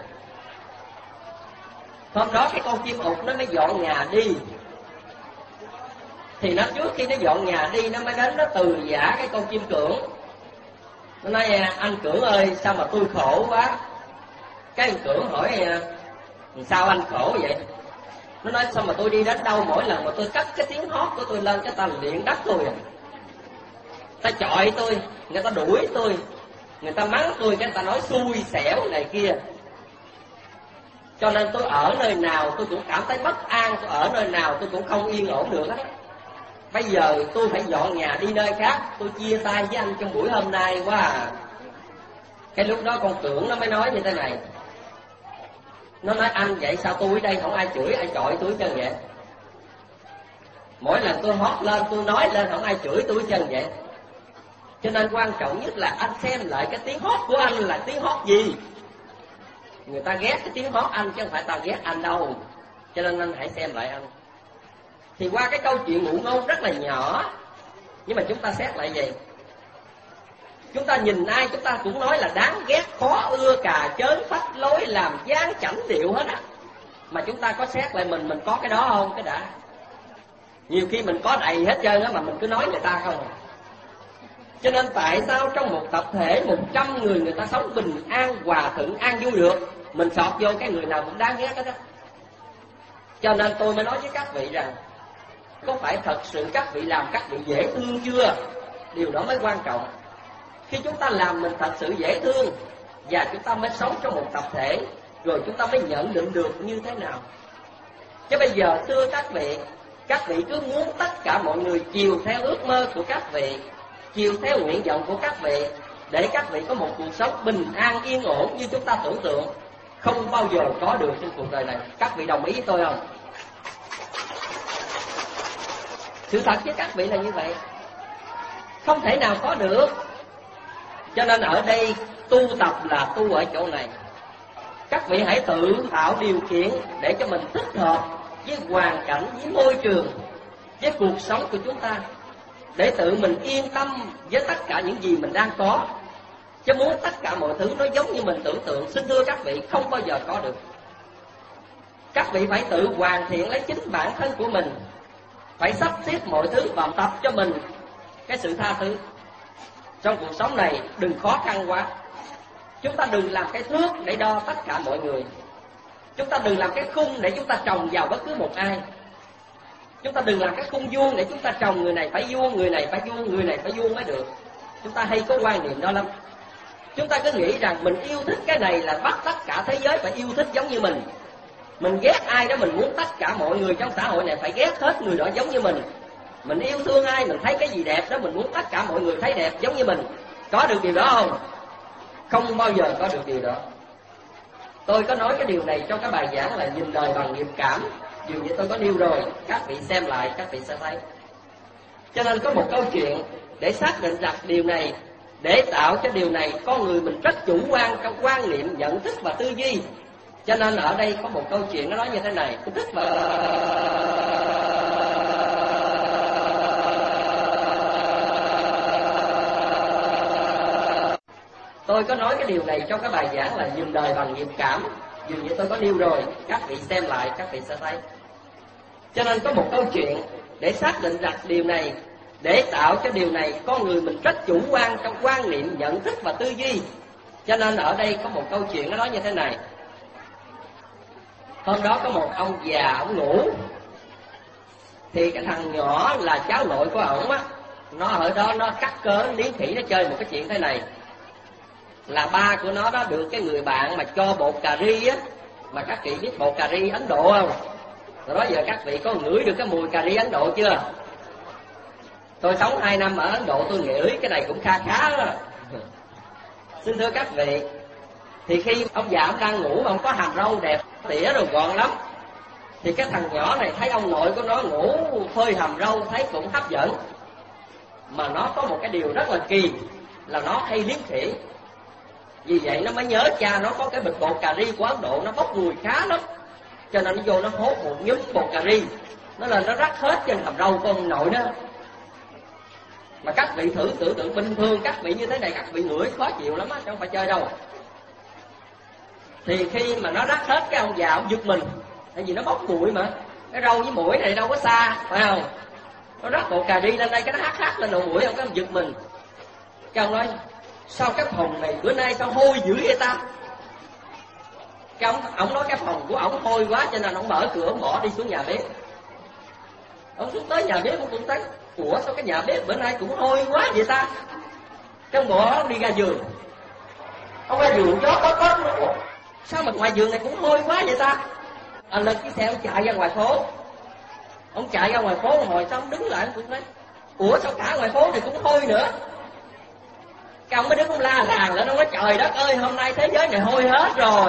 Hôm đó cái con chim ục nó mới dọn nhà đi. Thì nó trước khi nó dọn nhà đi, nó mới đến nó từ giã cái con chim cưỡng. Nó nói: anh cưỡng ơi, sao mà tôi khổ quá. Cái anh cưỡng hỏi: sao anh khổ vậy? Nó nói: sao mà tôi đi đến đâu mỗi lần mà tôi cất cái tiếng hót của tôi lên, cái ta liền đất tôi à. Ta chọi tôi, người ta đuổi tôi, người ta mắng tôi, cái người ta nói xui xẻo này kia. Cho nên tôi ở nơi nào tôi cũng cảm thấy bất an, tôi ở nơi nào tôi cũng không yên ổn được hết. Bây giờ tôi phải dọn nhà đi nơi khác, tôi chia tay với anh trong buổi hôm nay quá à. Cái lúc đó con tưởng nó mới nói như thế này. Nó nói: anh vậy sao tôi ở đây không ai chửi, ai chọi tôi chân vậy? Mỗi lần tôi hót lên, tôi nói lên, không ai chửi tôi chân vậy. Cho nên quan trọng nhất là anh xem lại cái tiếng hót của anh là tiếng hót gì. Người ta ghét cái tiếng hót anh chứ không phải ta ghét anh đâu. Cho nên anh hãy xem lại anh. Thì qua cái câu chuyện ngụ ngôn rất là nhỏ, nhưng mà chúng ta xét lại vậy. Chúng ta nhìn ai chúng ta cũng nói là đáng ghét, khó ưa, cà chớn, phách lối, làm dáng chảnh điệu hết á. Mà chúng ta có xét lại mình, mình có cái đó không? Cái đã. Nhiều khi mình có đầy hết trơn á, mà mình cứ nói người ta không. Cho nên tại sao trong một tập thể một trăm người người ta sống bình an, hòa thuận, an vui được, mình sọt vô cái người nào cũng đáng ghét hết á. Cho nên tôi mới nói với các vị rằng, có phải thật sự các vị làm các vị dễ thương chưa? Điều đó mới quan trọng. Khi chúng ta làm mình thật sự dễ thương, và chúng ta mới sống trong một tập thể, rồi chúng ta mới nhận định được như thế nào. Chứ bây giờ thưa các vị, các vị cứ muốn tất cả mọi người chiều theo ước mơ của các vị, chiều theo nguyện vọng của các vị, để các vị có một cuộc sống bình an yên ổn như chúng ta tưởng tượng, không bao giờ có được trên cuộc đời này. Các vị đồng ý với tôi không? Sự thật với các vị là như vậy, không thể nào có được. Cho nên ở đây tu tập là tu ở chỗ này. Các vị hãy tự tạo điều kiện để cho mình thích hợp với hoàn cảnh, với môi trường, với cuộc sống của chúng ta, để tự mình yên tâm với tất cả những gì mình đang có. Chứ muốn tất cả mọi thứ nó giống như mình tưởng tượng, xin thưa các vị, không bao giờ có được. Các vị phải tự hoàn thiện lấy chính bản thân của mình, phải sắp xếp mọi thứ và tập cho mình cái sự tha thứ. Trong cuộc sống này đừng khó khăn quá. Chúng ta đừng làm cái thước để đo tất cả mọi người. Chúng ta đừng làm cái khung để chúng ta trồng vào bất cứ một ai. Chúng ta đừng làm cái khung vuông để chúng ta trồng người này phải vuông, người này phải vuông, người này phải vuông mới được. Chúng ta hay có quan niệm đó lắm. Chúng ta cứ nghĩ rằng mình yêu thích cái này là bắt tất cả thế giới phải yêu thích giống như mình. Mình ghét ai đó, mình muốn tất cả mọi người trong xã hội này phải ghét hết người đó giống như mình. Mình yêu thương ai, mình thấy cái gì đẹp đó, mình muốn tất cả mọi người thấy đẹp giống như mình. Có được điều đó không? Không bao giờ có được điều đó. Tôi có nói cái điều này trong cái bài giảng là nhìn đời bằng nghiệp cảm. Dường như tôi có nêu rồi, các vị xem lại các vị sẽ thấy. Cho nên có một câu chuyện để xác định rằng điều này, để tạo cho điều này, con người mình rất chủ quan trong quan niệm, nhận thức và tư duy. Cho nên ở đây có một câu chuyện nó nói như thế này. Tức là tôi có nói cái điều này trong cái bài giảng là nhìn đời bằng nghiệp cảm. Dường như tôi có nêu rồi, các vị xem lại các vị sẽ thấy. Cho nên có một câu chuyện để xác định rằng điều này, để tạo cho điều này, con người mình rất chủ quan trong quan niệm, nhận thức và tư duy. Cho nên ở đây có một câu chuyện nó nói như thế này. Hôm đó có một ông già, ông ngủ. Thì cái thằng nhỏ là cháu nội của ổng á, nó ở đó nó cắt cớ liếm khỉ, nó chơi một cái chuyện thế này. Là ba của nó đó được cái người bạn mà cho bột cà ri á. Mà các chị biết bột cà ri Ấn Độ không? Rồi đó giờ các vị có ngửi được cái mùi cà ri Ấn Độ chưa? Tôi sống hai năm ở Ấn Độ, tôi ngửi cái này cũng kha khá đó. Xin thưa các vị, thì khi ông già ông đang ngủ mà ông có hàm râu đẹp, tỉa rồi gọn lắm, thì cái thằng nhỏ này thấy ông nội của nó ngủ phơi hàm râu thấy cũng hấp dẫn. Mà nó có một cái điều rất là kỳ là nó hay liếm khỉ. Vì vậy nó mới nhớ cha nó có cái bịch bột cà ri của Ấn Độ, nó bốc mùi khá lắm, cho nên nó vô nó hốt một nhúm bột cà ri, nó lên nó rắc hết trên hàm râu của ông nội đó. Mà các vị thử tưởng tượng bình thường các vị như thế này, các vị ngửi khó chịu lắm á, chứ không phải chơi đâu. Thì khi mà nó rắc hết, cái ông già ông giật mình, tại vì nó bốc mùi mà, cái râu với mũi này đâu có xa, phải không? Nó rắc bột cà ri lên đây, cái nó hắt hắt lên đầu mũi ông, cái ông giật mình. Cái ông nói, sao cái phòng này bữa nay sao hôi dữ vậy ta? Cái ông, ông nói cái phòng của ông hôi quá, cho nên ông mở cửa, ông bỏ đi xuống nhà bếp. Ông xuống tới nhà bếp, ông cũng thấy, ủa sao cái nhà bếp bữa nay cũng hôi quá vậy ta? Cái ông bỏ ông đi ra giường. Ông ra giường gió có có nữa. Sao mà ngoài giường này cũng hôi quá vậy ta? À, lần cái xe ông chạy ra ngoài phố. Ông chạy ra ngoài phố hồi xong đứng lại, ông cũng thấy, ủa sao cả ngoài phố thì cũng hôi nữa? Cái ông mới đứng ông la làng lên, ông nói trời đất ơi, hôm nay thế giới này hôi hết rồi.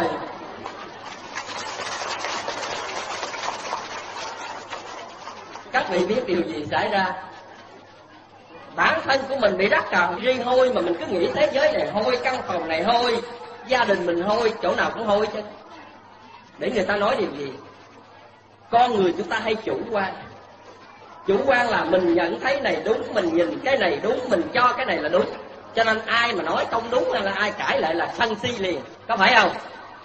Các vị biết điều gì xảy ra? Bản thân của mình bị rắc cà ri hôi mà mình cứ nghĩ thế giới này hôi, căn phòng này hôi, gia đình mình hôi, chỗ nào cũng hôi chứ. Để người ta nói điều gì? Con người chúng ta hay chủ quan. Chủ quan là mình nhận thấy này đúng, mình nhìn cái này đúng, mình cho cái này là đúng. Cho nên ai mà nói không đúng hay là ai cãi lại là sân si liền, có phải không?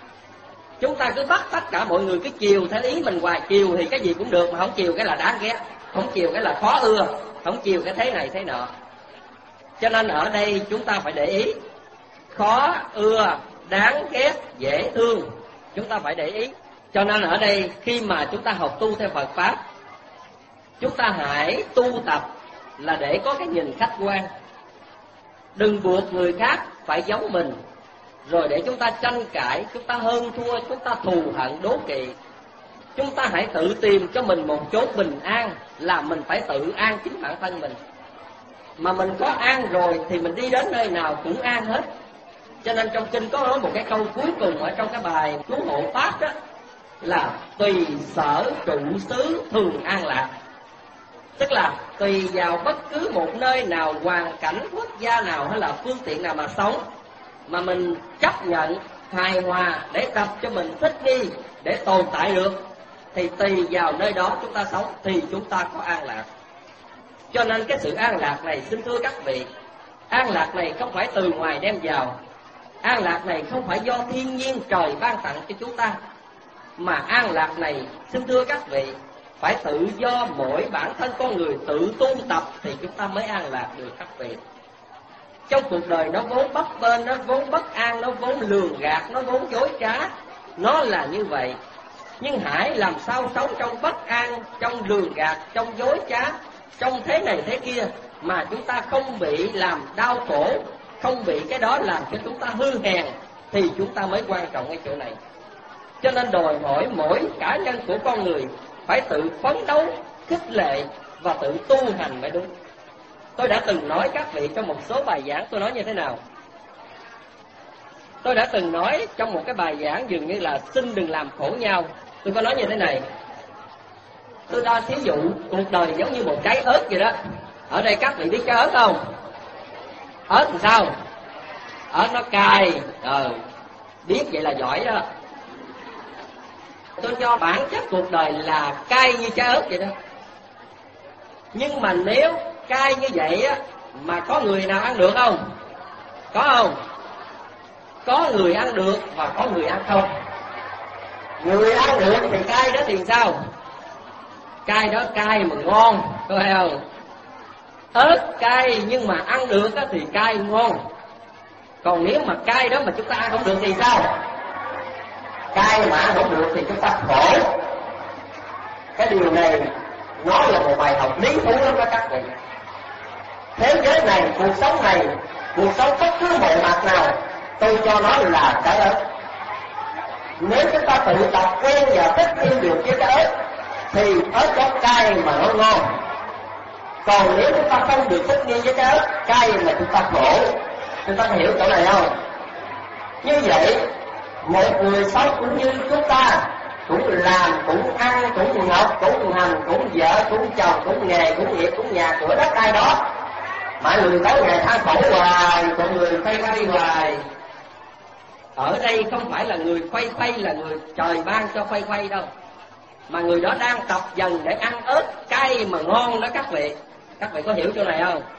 Chúng ta cứ bắt tất cả mọi người cứ chiều theo ý mình hoài, chiều thì cái gì cũng được, mà không chiều cái là đáng ghét, không chiều cái là khó ưa, không chiều cái thế này thế nọ. Cho nên ở đây chúng ta phải để ý, khó ưa, đáng ghét, dễ thương, chúng ta phải để ý. Cho nên ở đây khi mà chúng ta học tu theo Phật Pháp, chúng ta hãy tu tập là để có cái nhìn khách quan. Đừng buộc người khác phải giống mình, rồi để chúng ta tranh cãi, chúng ta hơn thua, chúng ta thù hận đố kỵ. Chúng ta hãy tự tìm cho mình một chốn bình an, là mình phải tự an chính bản thân mình. Mà mình có an rồi thì mình đi đến nơi nào cũng an hết. Cho nên trong kinh có nói một cái câu cuối cùng ở trong cái bài cứu hộ Pháp đó, là tùy sở trụ xứ thường an lạc. Tức là tùy vào bất cứ một nơi nào, hoàn cảnh, quốc gia nào hay là phương tiện nào mà sống, mà mình chấp nhận hài hòa để tập cho mình thích nghi, để tồn tại được, thì tùy vào nơi đó chúng ta sống thì chúng ta có an lạc. Cho nên cái sự an lạc này, xin thưa các vị, an lạc này không phải từ ngoài đem vào, an lạc này không phải do thiên nhiên trời ban tặng cho chúng ta, mà an lạc này, xin thưa các vị, phải tự do mỗi bản thân con người tự tu tập thì chúng ta mới an lạc được các vị. Trong cuộc đời nó vốn bấp bênh, nó vốn bất an, nó vốn lường gạt, nó vốn dối trá, nó là như vậy. Nhưng hãy làm sao sống trong bất an, trong lường gạt, trong dối trá, trong thế này thế kia, mà chúng ta không bị làm đau khổ, không bị cái đó làm cho chúng ta hư hèn, thì chúng ta mới quan trọng ở chỗ này. Cho nên đòi hỏi mỗi cá nhân của con người phải tự phấn đấu, khích lệ và tự tu hành mới đúng. Tôi đã từng nói các vị trong một số bài giảng, tôi nói như thế nào? Tôi đã từng nói trong một cái bài giảng dường như là xin đừng làm khổ nhau. Tôi có nói như thế này. Tôi đã thí dụ cuộc đời giống như một trái ớt vậy đó. Ở đây các vị biết trái ớt không? Ớt thì sao? Ớt nó cay. Ờ, biết vậy là giỏi đó. Tôi cho bản chất cuộc đời là cay như trái ớt vậy đó. Nhưng mà nếu cay như vậy á, mà có người nào ăn được không? Có không? Có người ăn được và có người ăn không. Người ăn được thì cay đó thì sao? Cay đó cay mà ngon, có thấy không? Ớt cay nhưng mà ăn được á thì cay ngon. Còn nếu mà cay đó mà chúng ta ăn không được thì sao? Cay mà ăn không được thì chúng ta khổ. Cái điều này nó là một bài học lý thú lắm đó các vị. Thế giới này, cuộc sống này, cuộc sống bất cứ mọi mặt nào, tôi cho nó là trái ớt. Nếu chúng ta tự tập quen và thích yêu được với trái ớt, thì ớt có cay mà nó ngon. Còn nếu chúng ta không được thích nghi với cái ớt cay mà chúng ta khổ. Chúng ta hiểu chỗ này không? Như vậy một người sống cũng như chúng ta, cũng làm, cũng ăn, cũng học, cũng hành, cũng vợ, cũng chồng, cũng nghề, cũng nghiệp, cũng nhà cửa đất đai đó, mà người tối ngày than khổ hoài, còn người phay phay hoài. Ở đây không phải là người phay phay là người trời ban cho phay phay đâu, mà người đó đang tập dần để ăn ớt cay mà ngon đó các vị. Các vị có hiểu chỗ này không?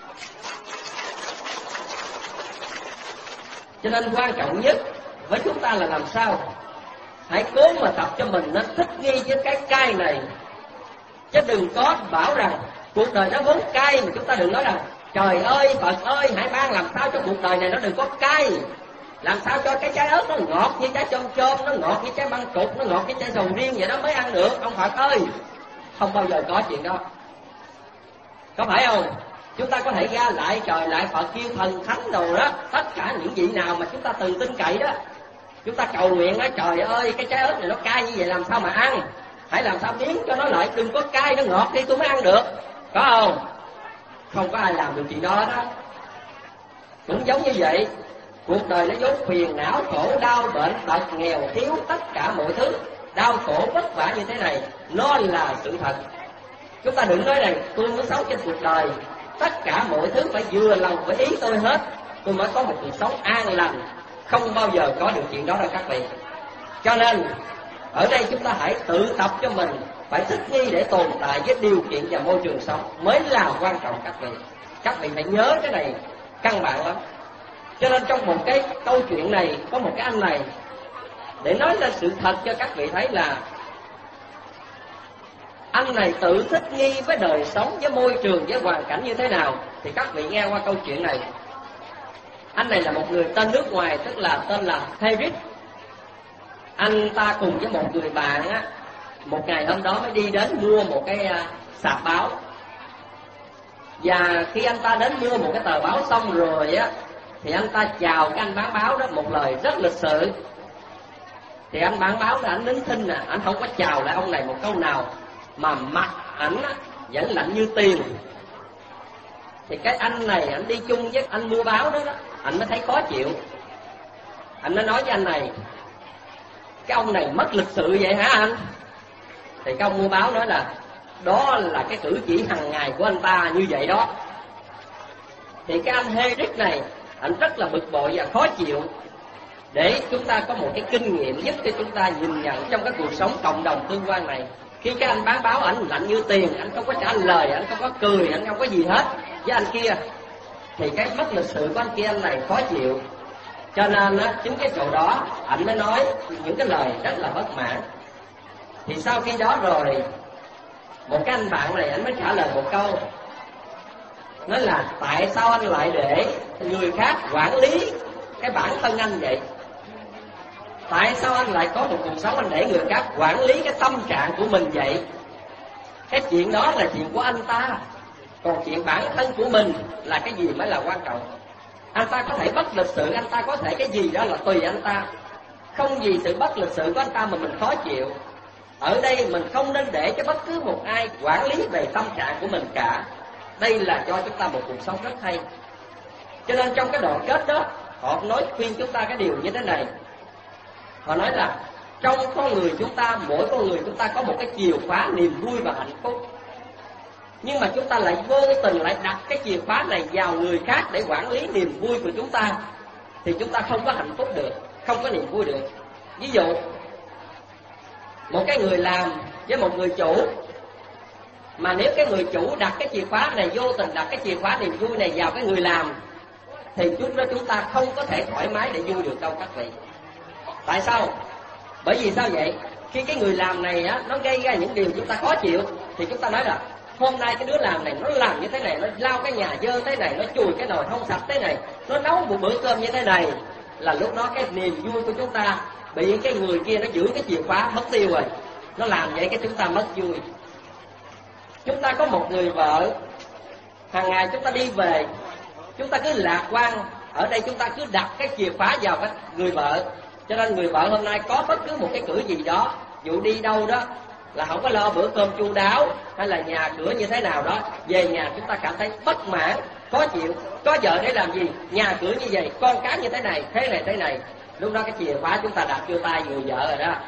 Cho nên quan trọng nhất với chúng ta là làm sao hãy cố mà tập cho mình nó thích nghi với cái cay này, chứ đừng có bảo rằng cuộc đời nó vốn cay mà chúng ta đừng nói rằng trời ơi Phật ơi hãy ban làm sao cho cuộc đời này nó đừng có cay, làm sao cho cái trái ớt nó ngọt như trái chôm chôm, nó ngọt như trái băng cục, nó ngọt như trái sầu riêng vậy đó mới ăn được. Ông Phật ơi, không bao giờ có chuyện đó, có phải không? Chúng ta có thể ra lại trời lại Phật kêu thần thánh đồ đó, tất cả những vị nào mà chúng ta từng tin cậy đó, chúng ta cầu nguyện nói trời ơi cái trái ớt này nó cay như vậy làm sao mà ăn, hãy làm sao biến cho nó lại đừng có cay, nó ngọt đi tôi mới ăn được, có không? Không có ai làm được chuyện đó đó. Cũng giống như vậy, cuộc đời nó vốn phiền não khổ đau bệnh tật nghèo thiếu tất cả mọi thứ đau khổ vất vả như thế này, nó là sự thật. Chúng ta đừng nói rằng tôi muốn sống trên cuộc đời tất cả mọi thứ phải vừa lòng với ý tôi hết, tôi mới có một cuộc sống an lành. Không bao giờ có được chuyện đó đâu các vị. Cho nên ở đây chúng ta hãy tự tập cho mình phải thích nghi để tồn tại với điều kiện và môi trường sống mới là quan trọng các vị. Các vị phải nhớ cái này căn bản lắm. Cho nên trong một cái câu chuyện này có một cái anh này để nói ra sự thật cho các vị thấy là anh này tự thích nghi với đời sống, với môi trường, với hoàn cảnh như thế nào. Thì các vị nghe qua câu chuyện này. Anh này là một người tên nước ngoài, tức là tên là Harris. Anh ta cùng với một người bạn á, một ngày hôm đó mới đi đến mua một cái uh, sạp báo. Và khi anh ta đến mua một cái tờ báo xong rồi á, thì anh ta chào cái anh bán báo đó một lời rất lịch sự. Thì anh bán báo là anh nín thinh nè, anh không có chào lại ông này một câu nào, mà mặt ảnh á vẫn lạnh như tiền. Thì cái anh này anh đi chung với anh mua báo đó đó, anh mới thấy khó chịu. Anh mới nói với anh này, cái ông này mất lịch sự vậy hả anh? Thì cái ông mua báo nói là đó là cái cử chỉ hàng ngày của anh ta như vậy đó. Thì cái anh Harris này anh rất là bực bội và khó chịu. Để chúng ta có một cái kinh nghiệm giúp cho chúng ta nhìn nhận trong cái cuộc sống cộng đồng tương quan này. Khi cái anh bán báo ảnh lạnh như tiền, anh không có trả lời, anh không có cười, anh không có gì hết với anh kia, thì cái mất lịch sự của anh kia anh này khó chịu. Cho nên á, chính cái chỗ đó anh mới nói những cái lời rất là bất mãn. Thì sau khi đó rồi, một cái anh bạn này anh mới trả lời một câu, nói là tại sao anh lại để người khác quản lý cái bản thân anh vậy? Tại sao anh lại có một cuộc sống anh để người khác quản lý cái tâm trạng của mình vậy? Cái chuyện đó là chuyện của anh ta, còn chuyện bản thân của mình là cái gì mới là quan trọng. Anh ta có thể bất lịch sự, anh ta có thể cái gì đó là tùy anh ta. Không vì sự bất lịch sự của anh ta mà mình khó chịu. Ở đây mình không nên để cho bất cứ một ai quản lý về tâm trạng của mình cả. Đây là cho chúng ta một cuộc sống rất hay. Cho nên trong cái đoạn kết đó, họ nói khuyên chúng ta cái điều như thế này. Họ nói là trong con người chúng ta, mỗi con người chúng ta có một cái chìa khóa niềm vui và hạnh phúc. Nhưng mà chúng ta lại vô tình lại đặt cái chìa khóa này vào người khác để quản lý niềm vui của chúng ta, thì chúng ta không có hạnh phúc được, không có niềm vui được. Ví dụ, một cái người làm với một người chủ, mà nếu cái người chủ đặt cái chìa khóa này, vô tình đặt cái chìa khóa niềm vui này vào cái người làm, thì chúng đó chúng ta không có thể thoải mái để vui được đâu các vị. Tại sao? Bởi vì sao vậy? Khi cái người làm này á, nó gây ra những điều chúng ta khó chịu, thì chúng ta nói là hôm nay cái đứa làm này nó làm như thế này, nó lau cái nhà dơ thế này, nó chùi cái nồi không sạch thế này, nó nấu một bữa cơm như thế này, là lúc đó cái niềm vui của chúng ta bị cái người kia nó giữ cái chìa khóa mất tiêu rồi. Nó làm vậy cái chúng ta mất vui. Chúng ta có một người vợ, hàng ngày chúng ta đi về, chúng ta cứ lạc quan, ở đây chúng ta cứ đặt cái chìa khóa vào cái người vợ. Cho nên người vợ hôm nay có bất cứ một cái cử gì đó, dụ đi đâu đó, là không có lo bữa cơm chu đáo hay là nhà cửa như thế nào đó, về nhà chúng ta cảm thấy bất mãn, khó chịu. Có vợ để làm gì, nhà cửa như vậy, con cái như thế này, thế này thế này. Lúc đó cái chìa khóa chúng ta đặt vô tay người vợ rồi đó.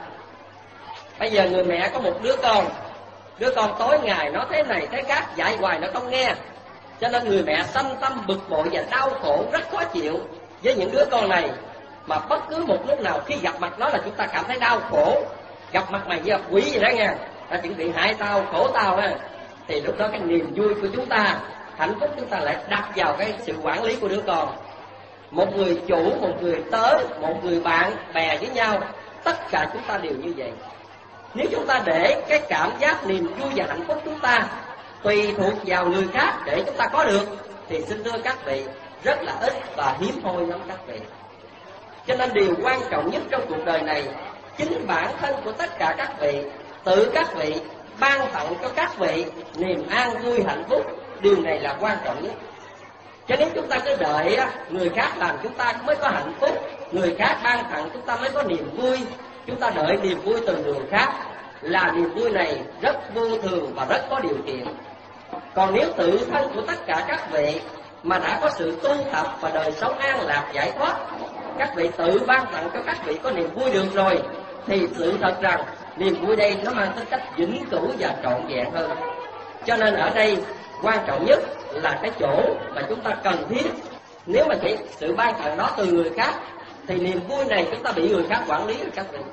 Bây giờ người mẹ có một đứa con, đứa con tối ngày nó thế này thế khác, dạy hoài nó không nghe, cho nên người mẹ sanh tâm bực bội và đau khổ, rất khó chịu với những đứa con này. Mà bất cứ một lúc nào khi gặp mặt nó là chúng ta cảm thấy đau khổ. Gặp mặt mày như gặp quỷ vậy đó nha, ta chuẩn bị hại tao, khổ tao ha. Thì lúc đó cái niềm vui của chúng ta, hạnh phúc chúng ta lại đặt vào cái sự quản lý của đứa con. Một người chủ, một người tớ, một người bạn bè với nhau, tất cả chúng ta đều như vậy. Nếu chúng ta để cái cảm giác niềm vui và hạnh phúc chúng ta tùy thuộc vào người khác để chúng ta có được, thì xin thưa các vị, rất là ít và hiếm hoi lắm các vị. Cho nên điều quan trọng nhất trong cuộc đời này, chính bản thân của tất cả các vị, tự các vị ban tặng cho các vị niềm an vui hạnh phúc. Điều này là quan trọng nhất. Cho nên chúng ta cứ đợi người khác làm chúng ta mới có hạnh phúc, người khác ban tặng chúng ta mới có niềm vui. Chúng ta đợi niềm vui từ người khác là niềm vui này rất vô thường và rất có điều kiện. Còn nếu tự thân của tất cả các vị mà đã có sự tu tập và đời sống an lạc giải thoát, các vị tự ban tặng cho các vị có niềm vui được rồi, thì sự thật rằng niềm vui đây nó mang tính cách vĩnh cửu và trọn vẹn hơn. Cho nên ở đây quan trọng nhất là cái chỗ mà chúng ta cần thiết. Nếu mà chỉ sự ban tặng đó từ người khác thì niềm vui này chúng ta bị người khác quản lý rồi các vị.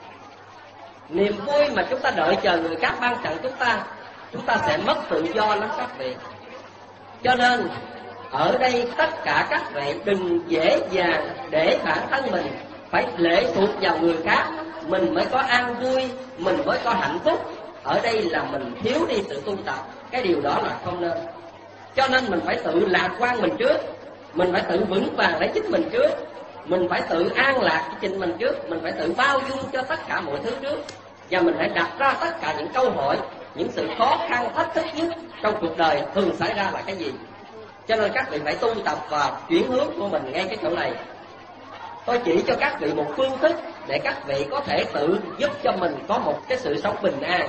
Niềm vui mà chúng ta đợi chờ người khác ban tặng chúng ta, chúng ta sẽ mất tự do lắm các vị. Cho nên ở đây tất cả các vị đừng dễ dàng để bản thân mình phải lệ thuộc vào người khác, mình mới có an vui, mình mới có hạnh phúc. Ở đây là mình thiếu đi sự tu tập, cái điều đó là không nên. Cho nên mình phải tự lạc quan mình trước, mình phải tự vững vàng lấy chính mình trước, mình phải tự an lạc cho chính mình trước, mình phải tự bao dung cho tất cả mọi thứ trước. Và mình hãy đặt ra tất cả những câu hỏi, những sự khó khăn thách thức nhất trong cuộc đời thường xảy ra là cái gì. Cho nên các vị phải tu tập và chuyển hướng của mình ngay cái chỗ này. Tôi chỉ cho các vị một phương thức để các vị có thể tự giúp cho mình có một cái sự sống bình an.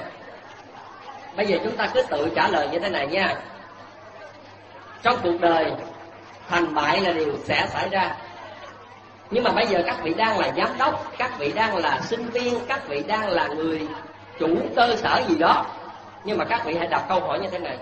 Bây giờ chúng ta cứ tự trả lời như thế này nha. Trong cuộc đời, thành bại là điều sẽ xảy ra. Nhưng mà bây giờ các vị đang là giám đốc, các vị đang là sinh viên, các vị đang là người chủ cơ sở gì đó. Nhưng mà các vị hãy đặt câu hỏi như thế này: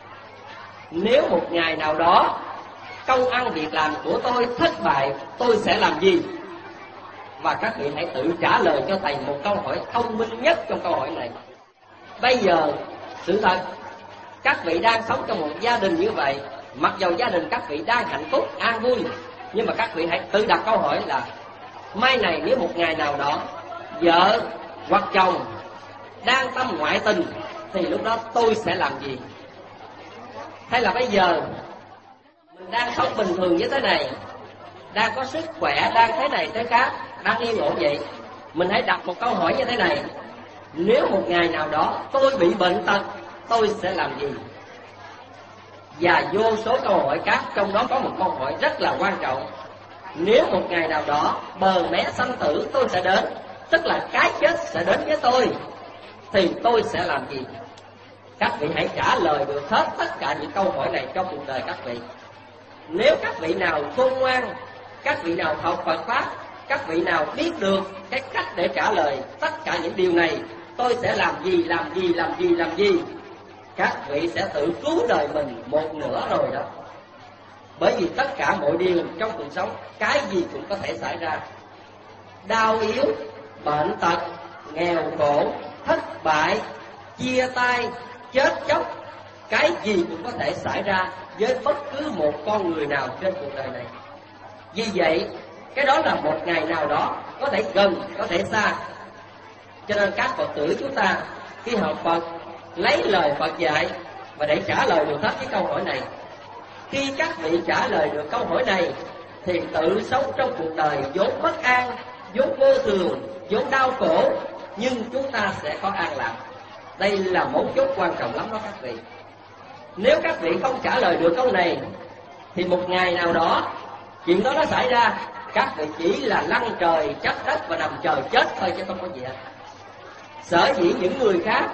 nếu một ngày nào đó công ăn việc làm của tôi thất bại, tôi sẽ làm gì? Và các vị hãy tự trả lời cho thầy một câu hỏi thông minh nhất trong câu hỏi này. Bây giờ, sự thật, các vị đang sống trong một gia đình như vậy, mặc dầu gia đình các vị đang hạnh phúc, an vui, nhưng mà các vị hãy tự đặt câu hỏi là: mai này nếu một ngày nào đó vợ hoặc chồng đang tâm ngoại tình, thì lúc đó tôi sẽ làm gì? Hay là bây giờ mình đang sống bình thường như thế này, đang có sức khỏe, đang thế này thế khác, đang yên ổn vậy, mình hãy đặt một câu hỏi như thế này: nếu một ngày nào đó tôi bị bệnh tật, tôi sẽ làm gì? Và vô số câu hỏi khác, trong đó có một câu hỏi rất là quan trọng: nếu một ngày nào đó bờ mé sanh tử tôi sẽ đến, tức là cái chết sẽ đến với tôi, thì tôi sẽ làm gì? Các vị hãy trả lời được hết tất cả những câu hỏi này trong cuộc đời các vị. Nếu các vị nào khôn ngoan, các vị nào học Phật Pháp, các vị nào biết được cái cách để trả lời tất cả những điều này, tôi sẽ làm gì, làm gì, làm gì, làm gì, các vị sẽ tự cứu đời mình một nửa rồi đó. Bởi vì tất cả mọi điều trong cuộc sống, cái gì cũng có thể xảy ra. Đau yếu, bệnh tật, nghèo khổ, thất bại, chia tay, chết chóc, cái gì cũng có thể xảy ra với bất cứ một con người nào trên cuộc đời này. Vì vậy, cái đó là một ngày nào đó, có thể gần, có thể xa. Cho nên các Phật tử chúng ta khi học Phật, lấy lời Phật dạy và để trả lời được hết cái câu hỏi này. Khi các vị trả lời được câu hỏi này, thì tự sống trong cuộc đời vốn bất an, vốn vô thường, vốn đau khổ, nhưng chúng ta sẽ có an lạc. Đây là mấu chốt quan trọng lắm đó các vị. Nếu các vị không trả lời được câu này, thì một ngày nào đó chuyện đó nó xảy ra, các vị chỉ là lăn trời trách đất và nằm chờ chết thôi, chứ không có gì hết. Sở dĩ những người khác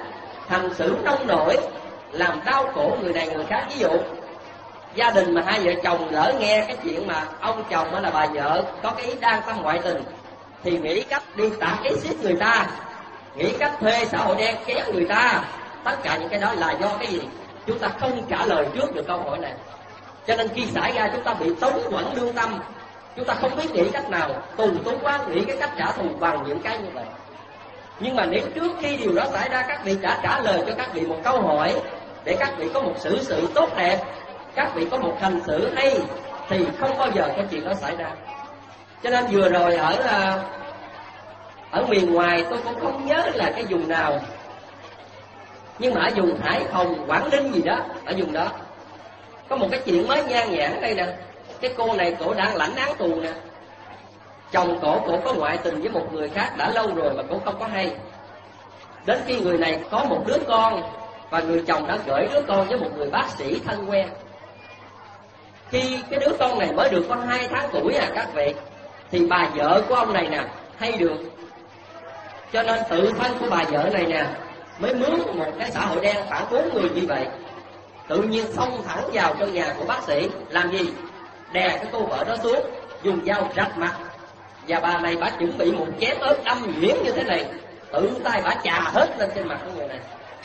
hành xử nông nổi, làm đau khổ người này người khác. Ví dụ gia đình mà hai vợ chồng lỡ nghe cái chuyện mà ông chồng hay là bà vợ có cái ý đang tâm ngoại tình, thì nghĩ cách đi tạt cái xiết người ta, nghĩ cách thuê xã hội đen kéo người ta. Tất cả những cái đó là do cái gì? Chúng ta không trả lời trước được câu hỏi này. Cho nên khi xảy ra chúng ta bị tống quẫn lương tâm, chúng ta không biết nghĩ cách nào, tù túng quá nghĩ cái cách trả thù bằng những cái như vậy. Nhưng mà nếu trước khi điều đó xảy ra các vị đã trả lời cho các vị một câu hỏi để các vị có một xử sự tốt đẹp, các vị có một hành xử hay, thì không bao giờ cái chuyện đó xảy ra. Cho nên vừa rồi ở ở miền ngoài, tôi cũng không nhớ là cái vùng nào, nhưng mà ở vùng Hải Phòng, Quảng Ninh gì đó, ở vùng đó có một cái chuyện mới nhan nhản đây nè. Cái cô này cổ đang lãnh án tù nè, chồng cổ cổ có ngoại tình với một người khác đã lâu rồi mà cổ không có hay. Đến khi người này có một đứa con, và người chồng đã gửi đứa con với một người bác sĩ thân quen. Khi cái đứa con này mới được có hai tháng tuổi à các vị, thì bà vợ của ông này nè hay được, cho nên tự thân của bà vợ này nè mới mướn một cái xã hội đen khoảng bốn người như vậy, tự nhiên xông thẳng vào trong nhà của bác sĩ. Làm gì? Đè cái cô vợ đó xuống, dùng dao rạch mặt, và bà này bà chuẩn bị một chém ớt đâm nhuyễn như thế này, tự tay bà chà hết lên trên mặt của người này.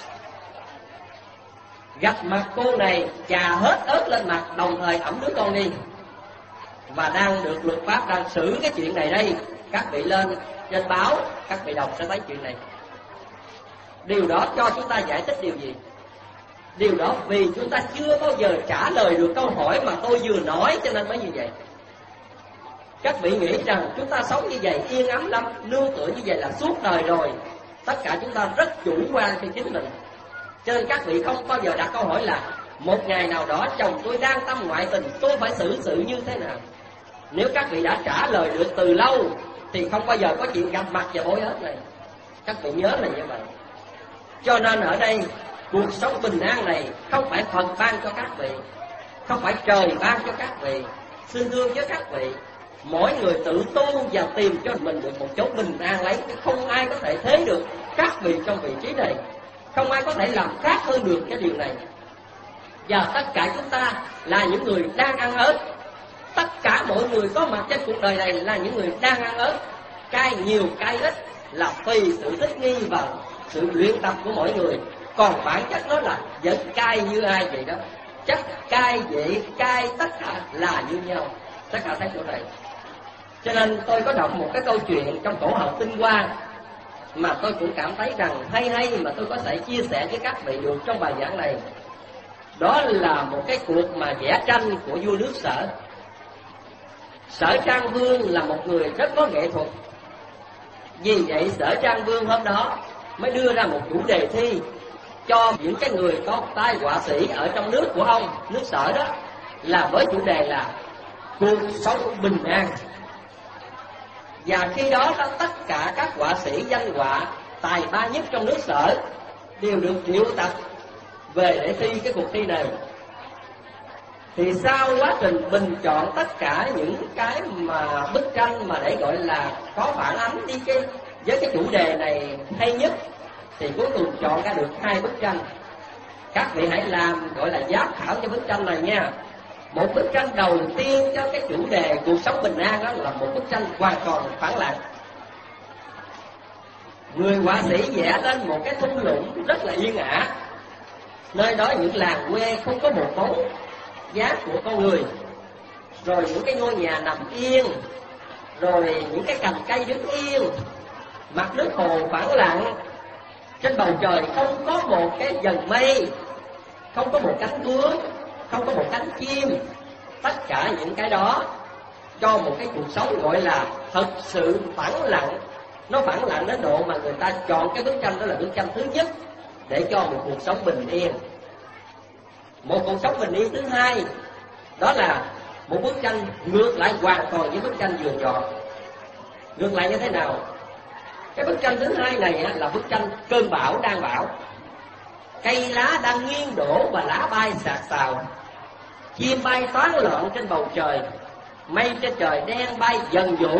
Gặp mặt cô này, chà hết ớt lên mặt, đồng thời ẵm đứa con đi. Và đang được luật pháp đang xử cái chuyện này đây. Các vị lên trên báo, các vị đọc sẽ thấy chuyện này. Điều đó cho chúng ta giải thích điều gì? Điều đó vì chúng ta chưa bao giờ trả lời được câu hỏi mà tôi vừa nói, cho nên mới như vậy. Các vị nghĩ rằng chúng ta sống như vậy yên ấm lắm, nương tựa như vậy là suốt đời rồi. Tất cả chúng ta rất chủ quan cho chính mình. Cho nên các vị không bao giờ đặt câu hỏi là một ngày nào đó chồng tôi đang tâm ngoại tình, tôi phải xử sự như thế nào. Nếu các vị đã trả lời được từ lâu thì không bao giờ có chuyện gặp mặt và bối hết này. Các vị nhớ là như vậy. Cho nên ở đây cuộc sống bình an này không phải Phật ban cho các vị, không phải trời ban cho các vị. Xin thưa với các vị, mỗi người tự tu và tìm cho mình được một chỗ bình an lấy. Không ai có thể thế được các vị trong vị trí này, không ai có thể làm khác hơn được cái điều này. Và tất cả chúng ta là những người đang ăn ớt. Tất cả mọi người có mặt trên cuộc đời này là những người đang ăn ớt. Cay nhiều cay ít là tùy sự thích nghi và sự luyện tập của mỗi người. Còn bản chất nó là vẫn cay như ai vậy đó. Chắc cay vậy, cay tất cả là như nhau. Tất cả thấy chỗ này. Cho nên tôi có đọc một cái câu chuyện trong cổ học Tinh Hoa mà tôi cũng cảm thấy rằng hay hay mà tôi có thể chia sẻ với các vị được trong bài giảng này. Đó là một cái cuộc mà vẽ tranh của vua nước Sở. Sở Trang Vương là một người rất có nghệ thuật. Vì vậy Sở Trang Vương hôm đó mới đưa ra một chủ đề thi cho những cái người có tai họa sĩ ở trong nước của ông, nước Sở đó, là với chủ đề là cuộc sống bình an. Và khi đó, đó tất cả các họa sĩ danh họa tài ba nhất trong nước Sở đều được triệu tập về để thi cái cuộc thi này. Thì sau quá trình bình chọn tất cả những cái mà bức tranh mà để gọi là có phản ánh đi cái với cái chủ đề này hay nhất, thì cuối cùng chọn ra được hai bức tranh. Các vị hãy làm gọi là giám khảo cho bức tranh này nha. Một bức tranh đầu tiên cho cái chủ đề cuộc sống bình an đó là một bức tranh hoàn toàn phản lặng. Người họa sĩ vẽ lên một cái thung lũng rất là yên ả. Nơi đó những làng quê không có một bóng dáng của con người, rồi những cái ngôi nhà nằm yên, rồi những cái cành cây đứng yên, mặt nước hồ phẳng lặng, trên bầu trời không có một cái dần mây, không có một cánh bướm, không có một cánh chim. Tất cả những cái đó cho một cái cuộc sống gọi là thật sự phẳng lặng. Nó phẳng lặng đến độ mà người ta chọn cái bức tranh đó là bức tranh thứ nhất để cho một cuộc sống bình yên. Một cuộc sống bình yên thứ hai đó là một bức tranh ngược lại hoàn toàn với bức tranh vừa chọn. Ngược lại như thế nào? Cái bức tranh thứ hai này là bức tranh cơn bão đang bão. Cây lá đang nghiêng đổ và lá bay xạt xào, chim bay toán loạn trên bầu trời, mây trên trời đen bay dần dỗ,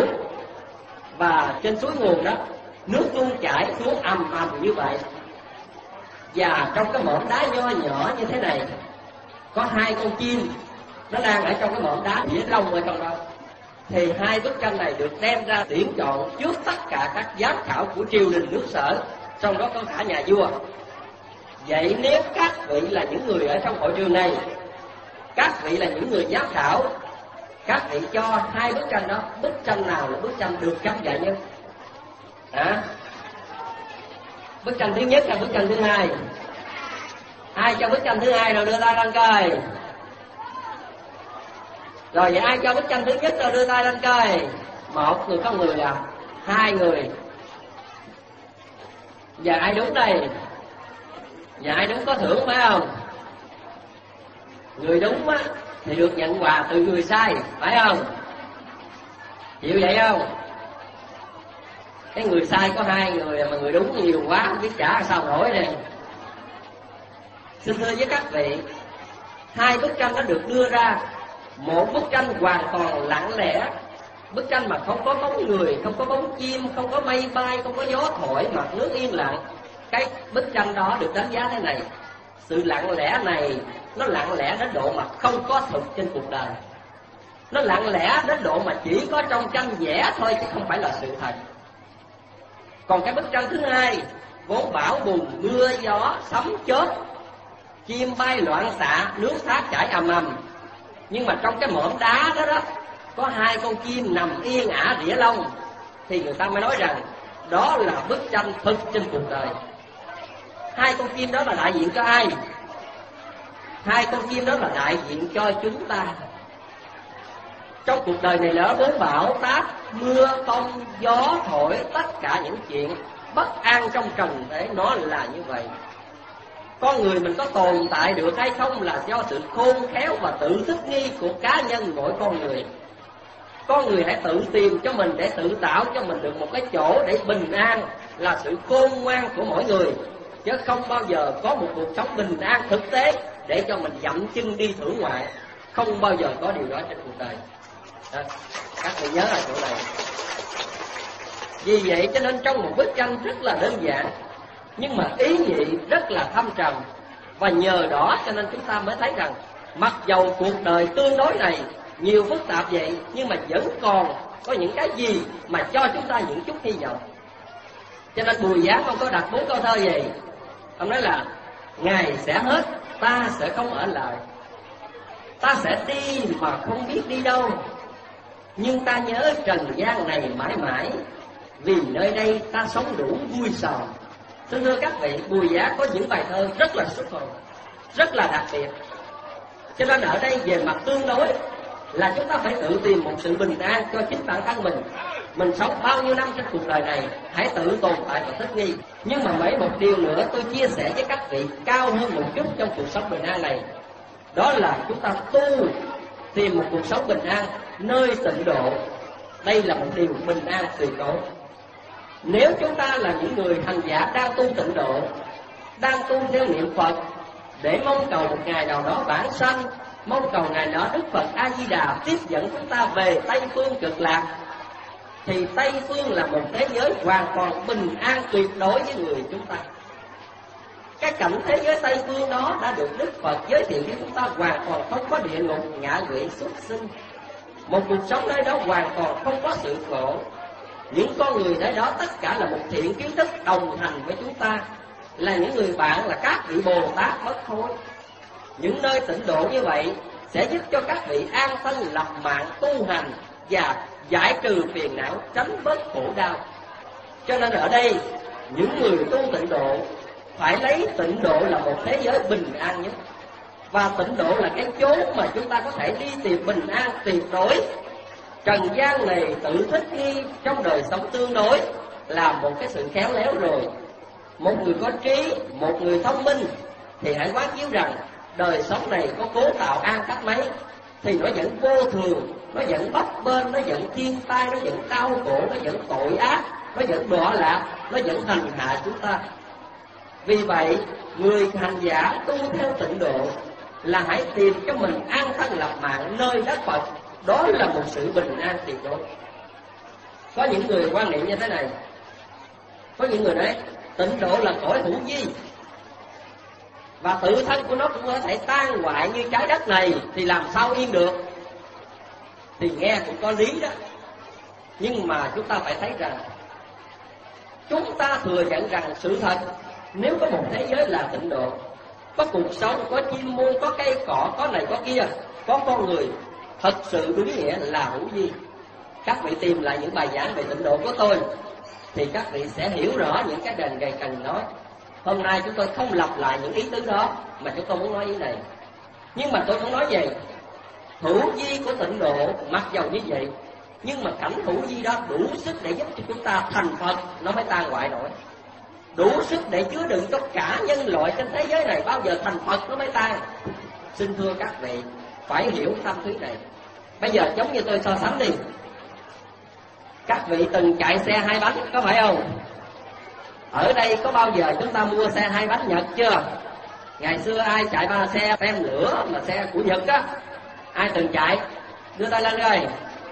và trên suối nguồn đó nước tuôn chảy xuống ầm ầm như vậy. Và trong cái mỏm đá nho nhỏ như thế này có hai con chim, nó đang ở trong cái mỏm đá đĩa lông ở trong đó. Thì hai bức tranh này được đem ra tuyển chọn trước tất cả các giám khảo của triều đình nước Sở, trong đó có cả nhà vua. Vậy nếu các vị là những người ở trong hội trường này, các vị là những người giám khảo, các vị cho hai bức tranh đó, bức tranh nào là bức tranh được trao giải nhất? À, bức tranh thứ nhất hay bức tranh thứ hai? Ai cho bức tranh thứ hai rồi đưa tay lên coi. Rồi vậy ai cho bức tranh thứ nhất rồi đưa tay lên coi. Một người, có người à? Hai người. Giờ ai đúng đây? Giờ ai đúng có thưởng phải không? Người đúng á thì được nhận quà từ người sai, phải không? Chịu vậy không? Cái người sai có hai người mà người đúng nhiều quá không biết trả sao nổi này. Xin thưa với các vị, hai bức tranh nó được đưa ra. Một bức tranh hoàn toàn lặng lẽ, bức tranh mà không có bóng người, không có bóng chim, không có mây bay, không có gió thổi, mặt nước yên lặng. Cái bức tranh đó được đánh giá thế này: sự lặng lẽ này nó lặng lẽ đến độ mà không có thực trên cuộc đời. Nó lặng lẽ đến độ mà chỉ có trong tranh vẽ thôi chứ không phải là sự thật. Còn cái bức tranh thứ hai vốn bão bùng, mưa gió, sấm chớp, chim bay loạn xạ, nước thác chảy ầm ầm, nhưng mà trong cái mỏm đá đó đó có hai con chim nằm yên ả rỉa lông, thì người ta mới nói rằng đó là bức tranh thực trên cuộc đời. Hai con chim đó là đại diện cho ai? Hai con chim đó là đại diện cho chúng ta. Trong cuộc đời này lỡ bốn bão táp, mưa phong, gió thổi, tất cả những chuyện bất an trong trần thế, nó là như vậy. Con người mình có tồn tại được hay không là do sự khôn khéo và tự thích nghi của cá nhân mỗi con người. Con người hãy tự tìm cho mình để tự tạo cho mình được một cái chỗ để bình an, là sự khôn ngoan của mỗi người, chứ không bao giờ có một cuộc sống bình an thực tế để cho mình dậm chân đi thưởng ngoại. Không bao giờ có điều đó trên cuộc đời. À, các bạn nhớ là chỗ này. Vì vậy cho nên trong một bức tranh rất là đơn giản nhưng mà ý nhị rất là thâm trầm. Và nhờ đó cho nên chúng ta mới thấy rằng mặc dầu cuộc đời tương đối này nhiều phức tạp vậy, nhưng mà vẫn còn có những cái gì mà cho chúng ta những chút hy vọng. Cho nên Bùi Giáng ông có đặt bốn câu thơ gì? Ông nói là: ngày sẽ hết, ta sẽ không ở lại, ta sẽ đi mà không biết đi đâu, nhưng ta nhớ trần gian này mãi mãi, vì nơi đây ta sống đủ vui sầu. Thưa thưa các vị, Bùi Giáng có những bài thơ rất là xuất hồn, rất là đặc biệt. Cho nên ở đây về mặt tương đối là chúng ta phải tự tìm một sự bình an cho chính bản thân mình. Mình sống bao nhiêu năm trên cuộc đời này, hãy tự tồn tại và thích nghi. Nhưng mà mấy một điều nữa tôi chia sẻ với các vị cao hơn một chút trong cuộc sống bình an này, đó là chúng ta tu tìm một cuộc sống bình an nơi tịnh độ. Đây là một điều bình an tuyệt đối. Nếu chúng ta là những người hành giả đang tu tịnh độ, đang tu theo niệm Phật để mong cầu một ngày nào đó vãng sanh, mong cầu ngày đó Đức Phật A Di Đà tiếp dẫn chúng ta về Tây phương cực lạc, thì Tây phương là một thế giới hoàn toàn bình an tuyệt đối với người chúng ta. Cái cảnh thế giới Tây phương đó đã được Đức Phật giới thiệu với chúng ta hoàn toàn không có địa ngục, ngạ quỷ, xuất sinh. Một cuộc sống nơi đó hoàn toàn không có sự khổ. Những con người nơi đó tất cả là một thiện kiến thức đồng hành với chúng ta, là những người bạn, là các vị Bồ Tát bất thối. Những nơi tịnh độ như vậy sẽ giúp cho các vị an thân lập mạng tu hành và giải trừ phiền não, tránh bớt khổ đau. Cho nên ở đây những người tu tịnh độ phải lấy tịnh độ là một thế giới bình an nhất. Và tịnh độ là cái chốn mà chúng ta có thể đi tìm bình an tuyệt đối. Trần gian này tự thích nghi trong đời sống tương đối là một cái sự khéo léo rồi. Một người có trí, một người thông minh thì hãy quán chiếu rằng đời sống này có cố tạo an cách mấy thì nó vẫn vô thường, nó vẫn bấp bênh, nó vẫn thiên tai, nó vẫn đau khổ, nó vẫn tội ác, nó vẫn đọa lạc, nó vẫn hành hạ chúng ta. Vì vậy, người hành giả tu theo tịnh độ là hãy tìm cho mình an thân lập mạng nơi đất Phật. Đó là một sự bình an tuyệt đối. Có những người quan niệm như thế này. Có những người nói tịnh độ là cõi hữu vi. và tự thân của nó cũng có thể tan hoại như trái đất này, thì làm sao yên được? Thì nghe cũng có lý đó, nhưng mà chúng ta phải thấy rằng chúng ta thừa nhận rằng sự thật, nếu có một thế giới là tịnh độ, có cuộc sống, có chim muôn, có cây cỏ, có này có kia, có con người, thật sự đúng nghĩa là hữu vi. Các vị tìm lại những bài giảng về tịnh độ của tôi thì các vị sẽ hiểu rõ những cái đền gầy cần nói. Hôm nay chúng tôi không lặp lại những ý tứ đó, mà chúng tôi muốn nói ý này. Nhưng mà tôi muốn nói về hữu vi của tịnh độ, mặc dầu như vậy, nhưng mà cảnh hữu vi đó đủ sức để giúp cho chúng ta thành Phật, nó mới tan hoại nổi. Đủ sức để chứa đựng cho cả nhân loại trên thế giới này bao giờ thành Phật nó mới tan. Xin thưa các vị, phải hiểu thâm thúy này. Bây giờ giống như tôi so sánh đi. Các vị từng chạy xe hai bánh có phải không? Ở đây có bao giờ chúng ta mua xe hai bánh Nhật chưa? Ngày xưa ai chạy ba xe tem lửa mà xe của Nhật á? Ai từng chạy? Đưa tay lên rồi.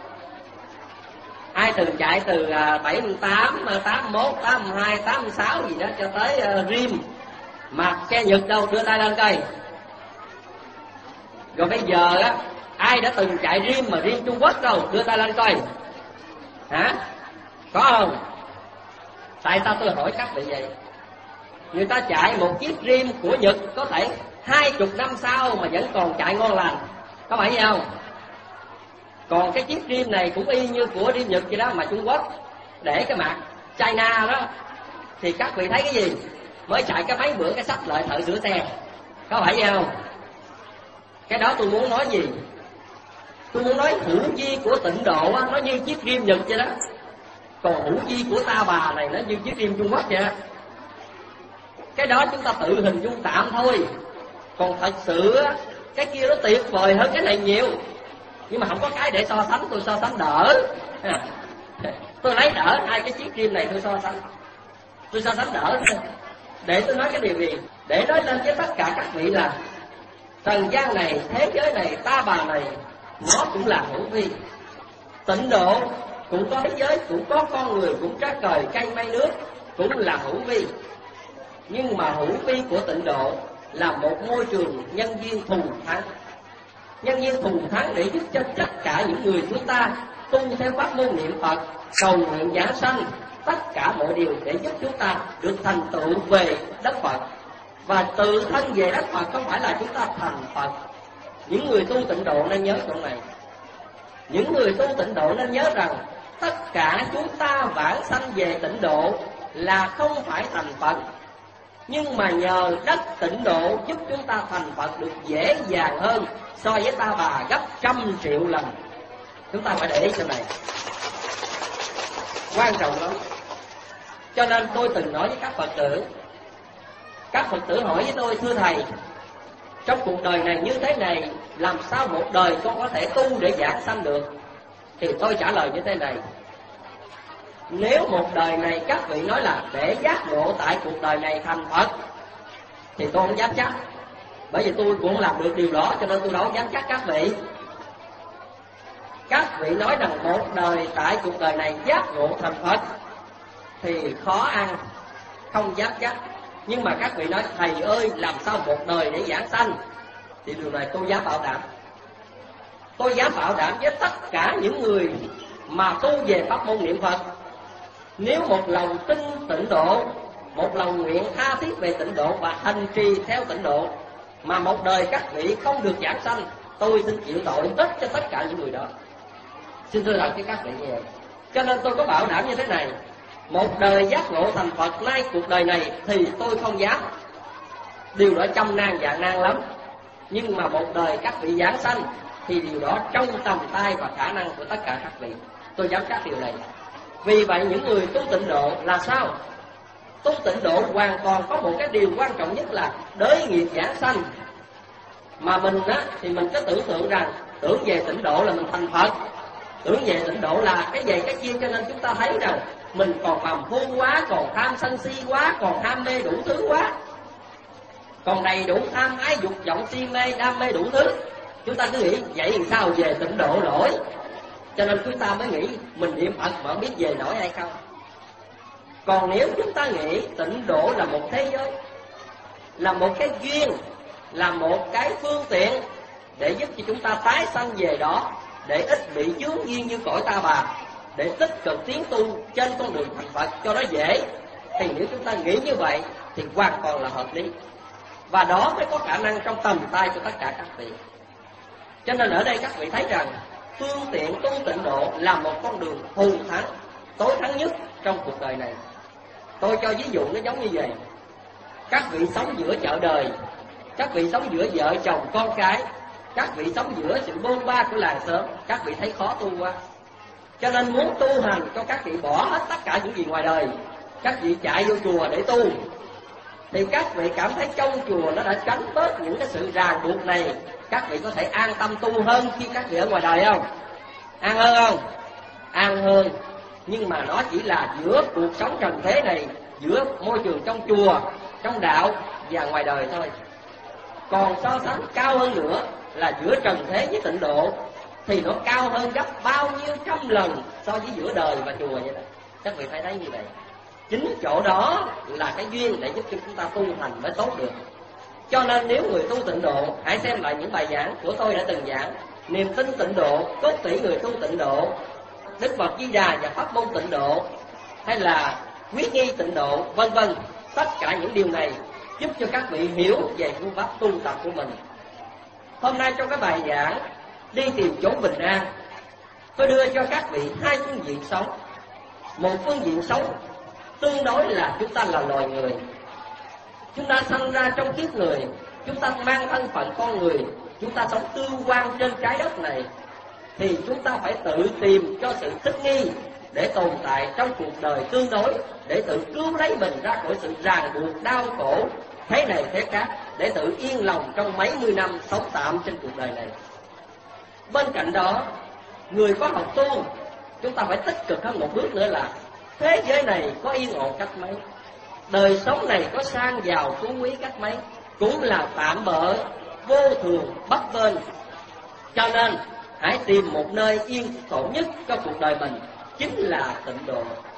Ai từng chạy từ bảy mươi tám, tám mươi mốt, tám mươi hai, tám mươi sáu gì đó cho tới uh, rim mà xe Nhật đâu? Đưa tay lên coi. Rồi bây giờ á, ai đã từng chạy rim mà rim Trung Quốc đâu? Đưa tay lên coi. Hả? Có không? Tại sao tôi hỏi các vị vậy? Người ta chạy một chiếc rim của Nhật có thể hai chục năm sau mà vẫn còn chạy ngon lành, có phải vậy không? Còn cái chiếc rim này cũng y như của rim Nhật vậy đó, mà Trung Quốc để cái mặt China đó, thì các vị thấy cái gì? Mới chạy cái mấy bữa cái sách lại thợ sửa xe, có phải vậy không? Cái đó tôi muốn nói gì? Tôi muốn nói hữu vi của tịnh độ á, nó như chiếc rim Nhật vậy đó. Còn hữu vi của ta bà này nó như chiếc rim Trung Quốc vậy đó. Cái đó chúng ta tự hình dung tạm thôi. Còn thật sự á, cái kia nó tuyệt vời hơn cái này nhiều. Nhưng mà không có cái để so sánh, tôi so sánh đỡ. Tôi lấy đỡ hai cái chiếc rim này tôi so sánh. Tôi so sánh đỡ. Để tôi nói cái điều gì? Để nói lên với tất cả các vị là trần gian này, thế giới này, ta bà này, nó cũng là hữu vi. Tịnh độ cũng có thế giới, cũng có con người, cũng trái trời, cây mây nước, cũng là hữu vi. Nhưng mà hữu vi của tịnh độ là một môi trường nhân duyên thù thắng. Nhân duyên thù thắng để giúp cho tất cả những người chúng ta tu theo pháp môn niệm Phật, cầu nguyện giảng sanh, tất cả mọi điều để giúp chúng ta được thành tựu về đất Phật. Và tự thân về đất Phật không phải là chúng ta thành Phật. Những người tu tịnh độ nên nhớ chỗ này. Những người tu tịnh độ nên nhớ rằng tất cả chúng ta vãng sanh về tịnh độ là không phải thành Phật, nhưng mà nhờ đất tịnh độ giúp chúng ta thành Phật được dễ dàng hơn so với ta bà gấp trăm triệu lần. Chúng ta phải để ý chỗ này, quan trọng lắm. Cho nên tôi từng nói với các Phật tử, các Phật tử hỏi với tôi: thưa Thầy, trong cuộc đời này như thế này, làm sao một đời con có thể tu để giảng sanh được? Thì tôi trả lời như thế này: nếu một đời này các vị nói là để giác ngộ tại cuộc đời này thành Phật, thì tôi không dám chắc. Bởi vì tôi cũng không làm được điều đó, cho nên tôi đâu dám chắc các vị. Các vị nói rằng một đời tại cuộc đời này giác ngộ thành Phật thì khó ăn, không dám chắc. Nhưng mà các vị nói: Thầy ơi, làm sao một đời để giảng sanh? Thì điều này tôi dám bảo đảm. Tôi dám bảo đảm với tất cả những người mà tu về pháp môn niệm Phật, nếu một lòng tin tịnh độ, một lòng nguyện tha thiết về tịnh độ và hành trì theo tịnh độ, mà một đời các vị không được giảng sanh, tôi xin chịu tội tất cho tất cả những người đó. Xin thưa thật với các vị như vậy. Cho nên tôi có bảo đảm như thế này: một đời giác ngộ thành Phật nay cuộc đời này thì tôi không dám. Điều đó trăm nan vạn nan lắm. Nhưng mà một đời các vị giảng sanh thì điều đó trong tầm tay và khả năng của tất cả các vị. Tôi dám chắc điều này. Vì vậy những người tu tịnh độ là sao? Tu tịnh độ hoàn toàn có một cái điều quan trọng nhất là đới nghiệp giảng sanh. Mà mình á thì mình cứ tưởng tượng rằng tưởng về tịnh độ là mình thành Phật, tưởng về tịnh độ là cái gì cái kia, cho nên chúng ta thấy rằng mình còn phàm phu quá, còn tham sân si quá, còn ham mê đủ thứ quá, còn đầy đủ tham ái dục vọng si mê đam mê đủ thứ. Chúng ta cứ nghĩ vậy làm sao về tịnh độ nổi, cho nên chúng ta mới nghĩ mình niệm Phật mà không biết về nổi hay không. Còn nếu chúng ta nghĩ tịnh độ là một thế giới, là một cái duyên, là một cái phương tiện để giúp cho chúng ta tái sanh về đó, để ít bị chướng duyên như cõi ta bà, để tích cực tiến tu trên con đường thành Phật cho nó dễ. Thì nếu chúng ta nghĩ như vậy thì hoàn toàn là hợp lý, và đó mới có khả năng trong tầm tay của tất cả các vị. Cho nên ở đây các vị thấy rằng phương tiện tu tịnh độ là một con đường hùng thắng, tối thắng nhất trong cuộc đời này. Tôi cho ví dụ nó giống như vậy. Các vị sống giữa chợ đời, các vị sống giữa vợ chồng con cái, các vị sống giữa sự bôn ba của làng xóm, các vị thấy khó tu quá. Cho nên muốn tu hành cho các vị bỏ hết tất cả những gì ngoài đời, các vị chạy vô chùa để tu. Thì các vị cảm thấy trong chùa nó đã tránh bớt những cái sự ràng buộc này, các vị có thể an tâm tu hơn khi các vị ở ngoài đời không? An hơn không? An hơn. Nhưng mà nó chỉ là giữa cuộc sống trần thế này, giữa môi trường trong chùa, trong đạo và ngoài đời thôi. Còn so sánh cao hơn nữa là giữa trần thế với tịnh độ, thì nó cao hơn gấp bao nhiêu trăm lần so với giữa đời và chùa vậy đó. Các vị phải thấy như vậy. Chính chỗ đó là cái duyên để giúp cho chúng ta tu hành mới tốt được. Cho nên nếu người tu tịnh độ, hãy xem lại những bài giảng của tôi đã từng giảng: niềm tin tịnh độ, cốt tủy người tu tịnh độ, Đức Phật Di Đà và pháp môn tịnh độ, hay là quyết nghi tịnh độ, vân vân. Tất cả những điều này giúp cho các vị hiểu về phương pháp tu tập của mình. Hôm nay trong cái bài giảng đi tìm chỗ bình an, tôi đưa cho các vị hai phương diện sống. Một phương diện sống tương đối là chúng ta là loài người, chúng ta sinh ra trong kiếp người, chúng ta mang thân phận con người, chúng ta sống tương quan trên trái đất này, thì chúng ta phải tự tìm cho sự thích nghi để tồn tại trong cuộc đời tương đối, để tự cứu lấy mình ra khỏi sự ràng buộc đau khổ thế này thế khác, để tự yên lòng trong mấy mươi năm sống tạm trên cuộc đời này. Bên cạnh đó, người có học tu, chúng ta phải tích cực hơn một bước nữa là thế giới này có yên ổn cách mấy, đời sống này có sang giàu phú quý cách mấy, cũng là tạm bợ, vô thường, bất bên. Cho nên hãy tìm một nơi yên ổn nhất cho cuộc đời mình, chính là tịnh độ.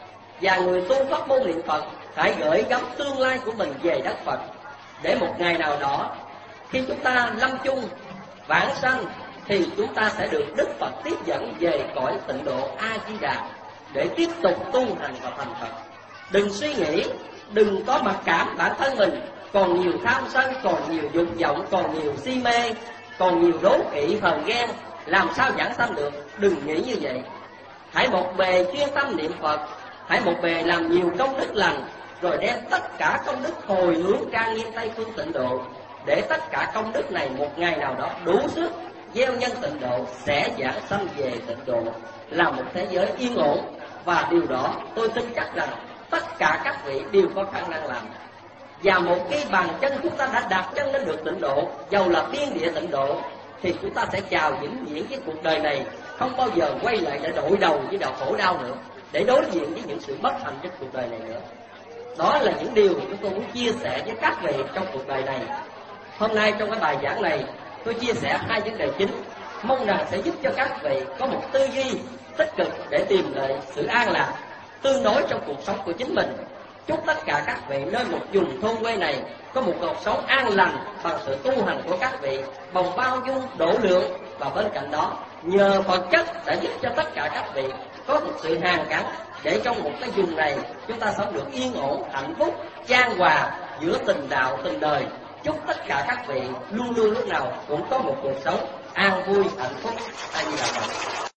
Và người tu pháp môn niệm Phật hãy gửi gắm tương lai của mình về đất Phật, để một ngày nào đó khi chúng ta lâm chung vãng sanh thì chúng ta sẽ được Đức Phật tiếp dẫn về cõi tịnh độ A Di Đà để tiếp tục tu hành và thành Phật. Đừng suy nghĩ, đừng có mặc cảm bản thân mình còn nhiều tham sân, còn nhiều dục vọng, còn nhiều si mê, còn nhiều đố kỵ hờn ghen, làm sao giảng sanh được. Đừng nghĩ như vậy. Hãy một bề chuyên tâm niệm Phật, hãy một bề làm nhiều công đức lành, rồi đem tất cả công đức hồi hướng trang nghiêm Tây phương tịnh độ, để tất cả công đức này một ngày nào đó đủ sức gieo nhân tịnh độ, sẽ giảng sanh về tịnh độ, là một thế giới yên ổn. Và điều đó tôi tin chắc rằng tất cả các vị đều có khả năng làm. Và một khi bàn chân chúng ta đã đặt chân lên được tịnh độ, dầu là tiên địa tịnh độ, thì chúng ta sẽ chào vĩnh viễn với cuộc đời này, không bao giờ quay lại để đội đầu với đạo khổ đau nữa, để đối diện với những sự bất hạnh trên cuộc đời này nữa. Đó là những điều chúng tôi muốn chia sẻ với các vị trong cuộc đời này. Hôm nay trong cái bài giảng này, tôi chia sẻ hai vấn đề chính, mong rằng sẽ giúp cho các vị có một tư duy tích cực để tìm lại sự an lạc tương đối trong cuộc sống của chính mình. Chúc tất cả các vị nơi một vùng thôn quê này có một cuộc sống an lành bằng sự tu hành của các vị, bằng bao dung độ lượng. Và bên cạnh đó, nhờ Phật chất đã giúp cho tất cả các vị có một sự hàn gắn, để trong một cái vùng này chúng ta sống được yên ổn, hạnh phúc, chan hòa giữa tình đạo, tình đời. Chúc tất cả các vị luôn luôn lúc nào cũng có một cuộc sống an vui, hạnh phúc. A Di Đà Phật.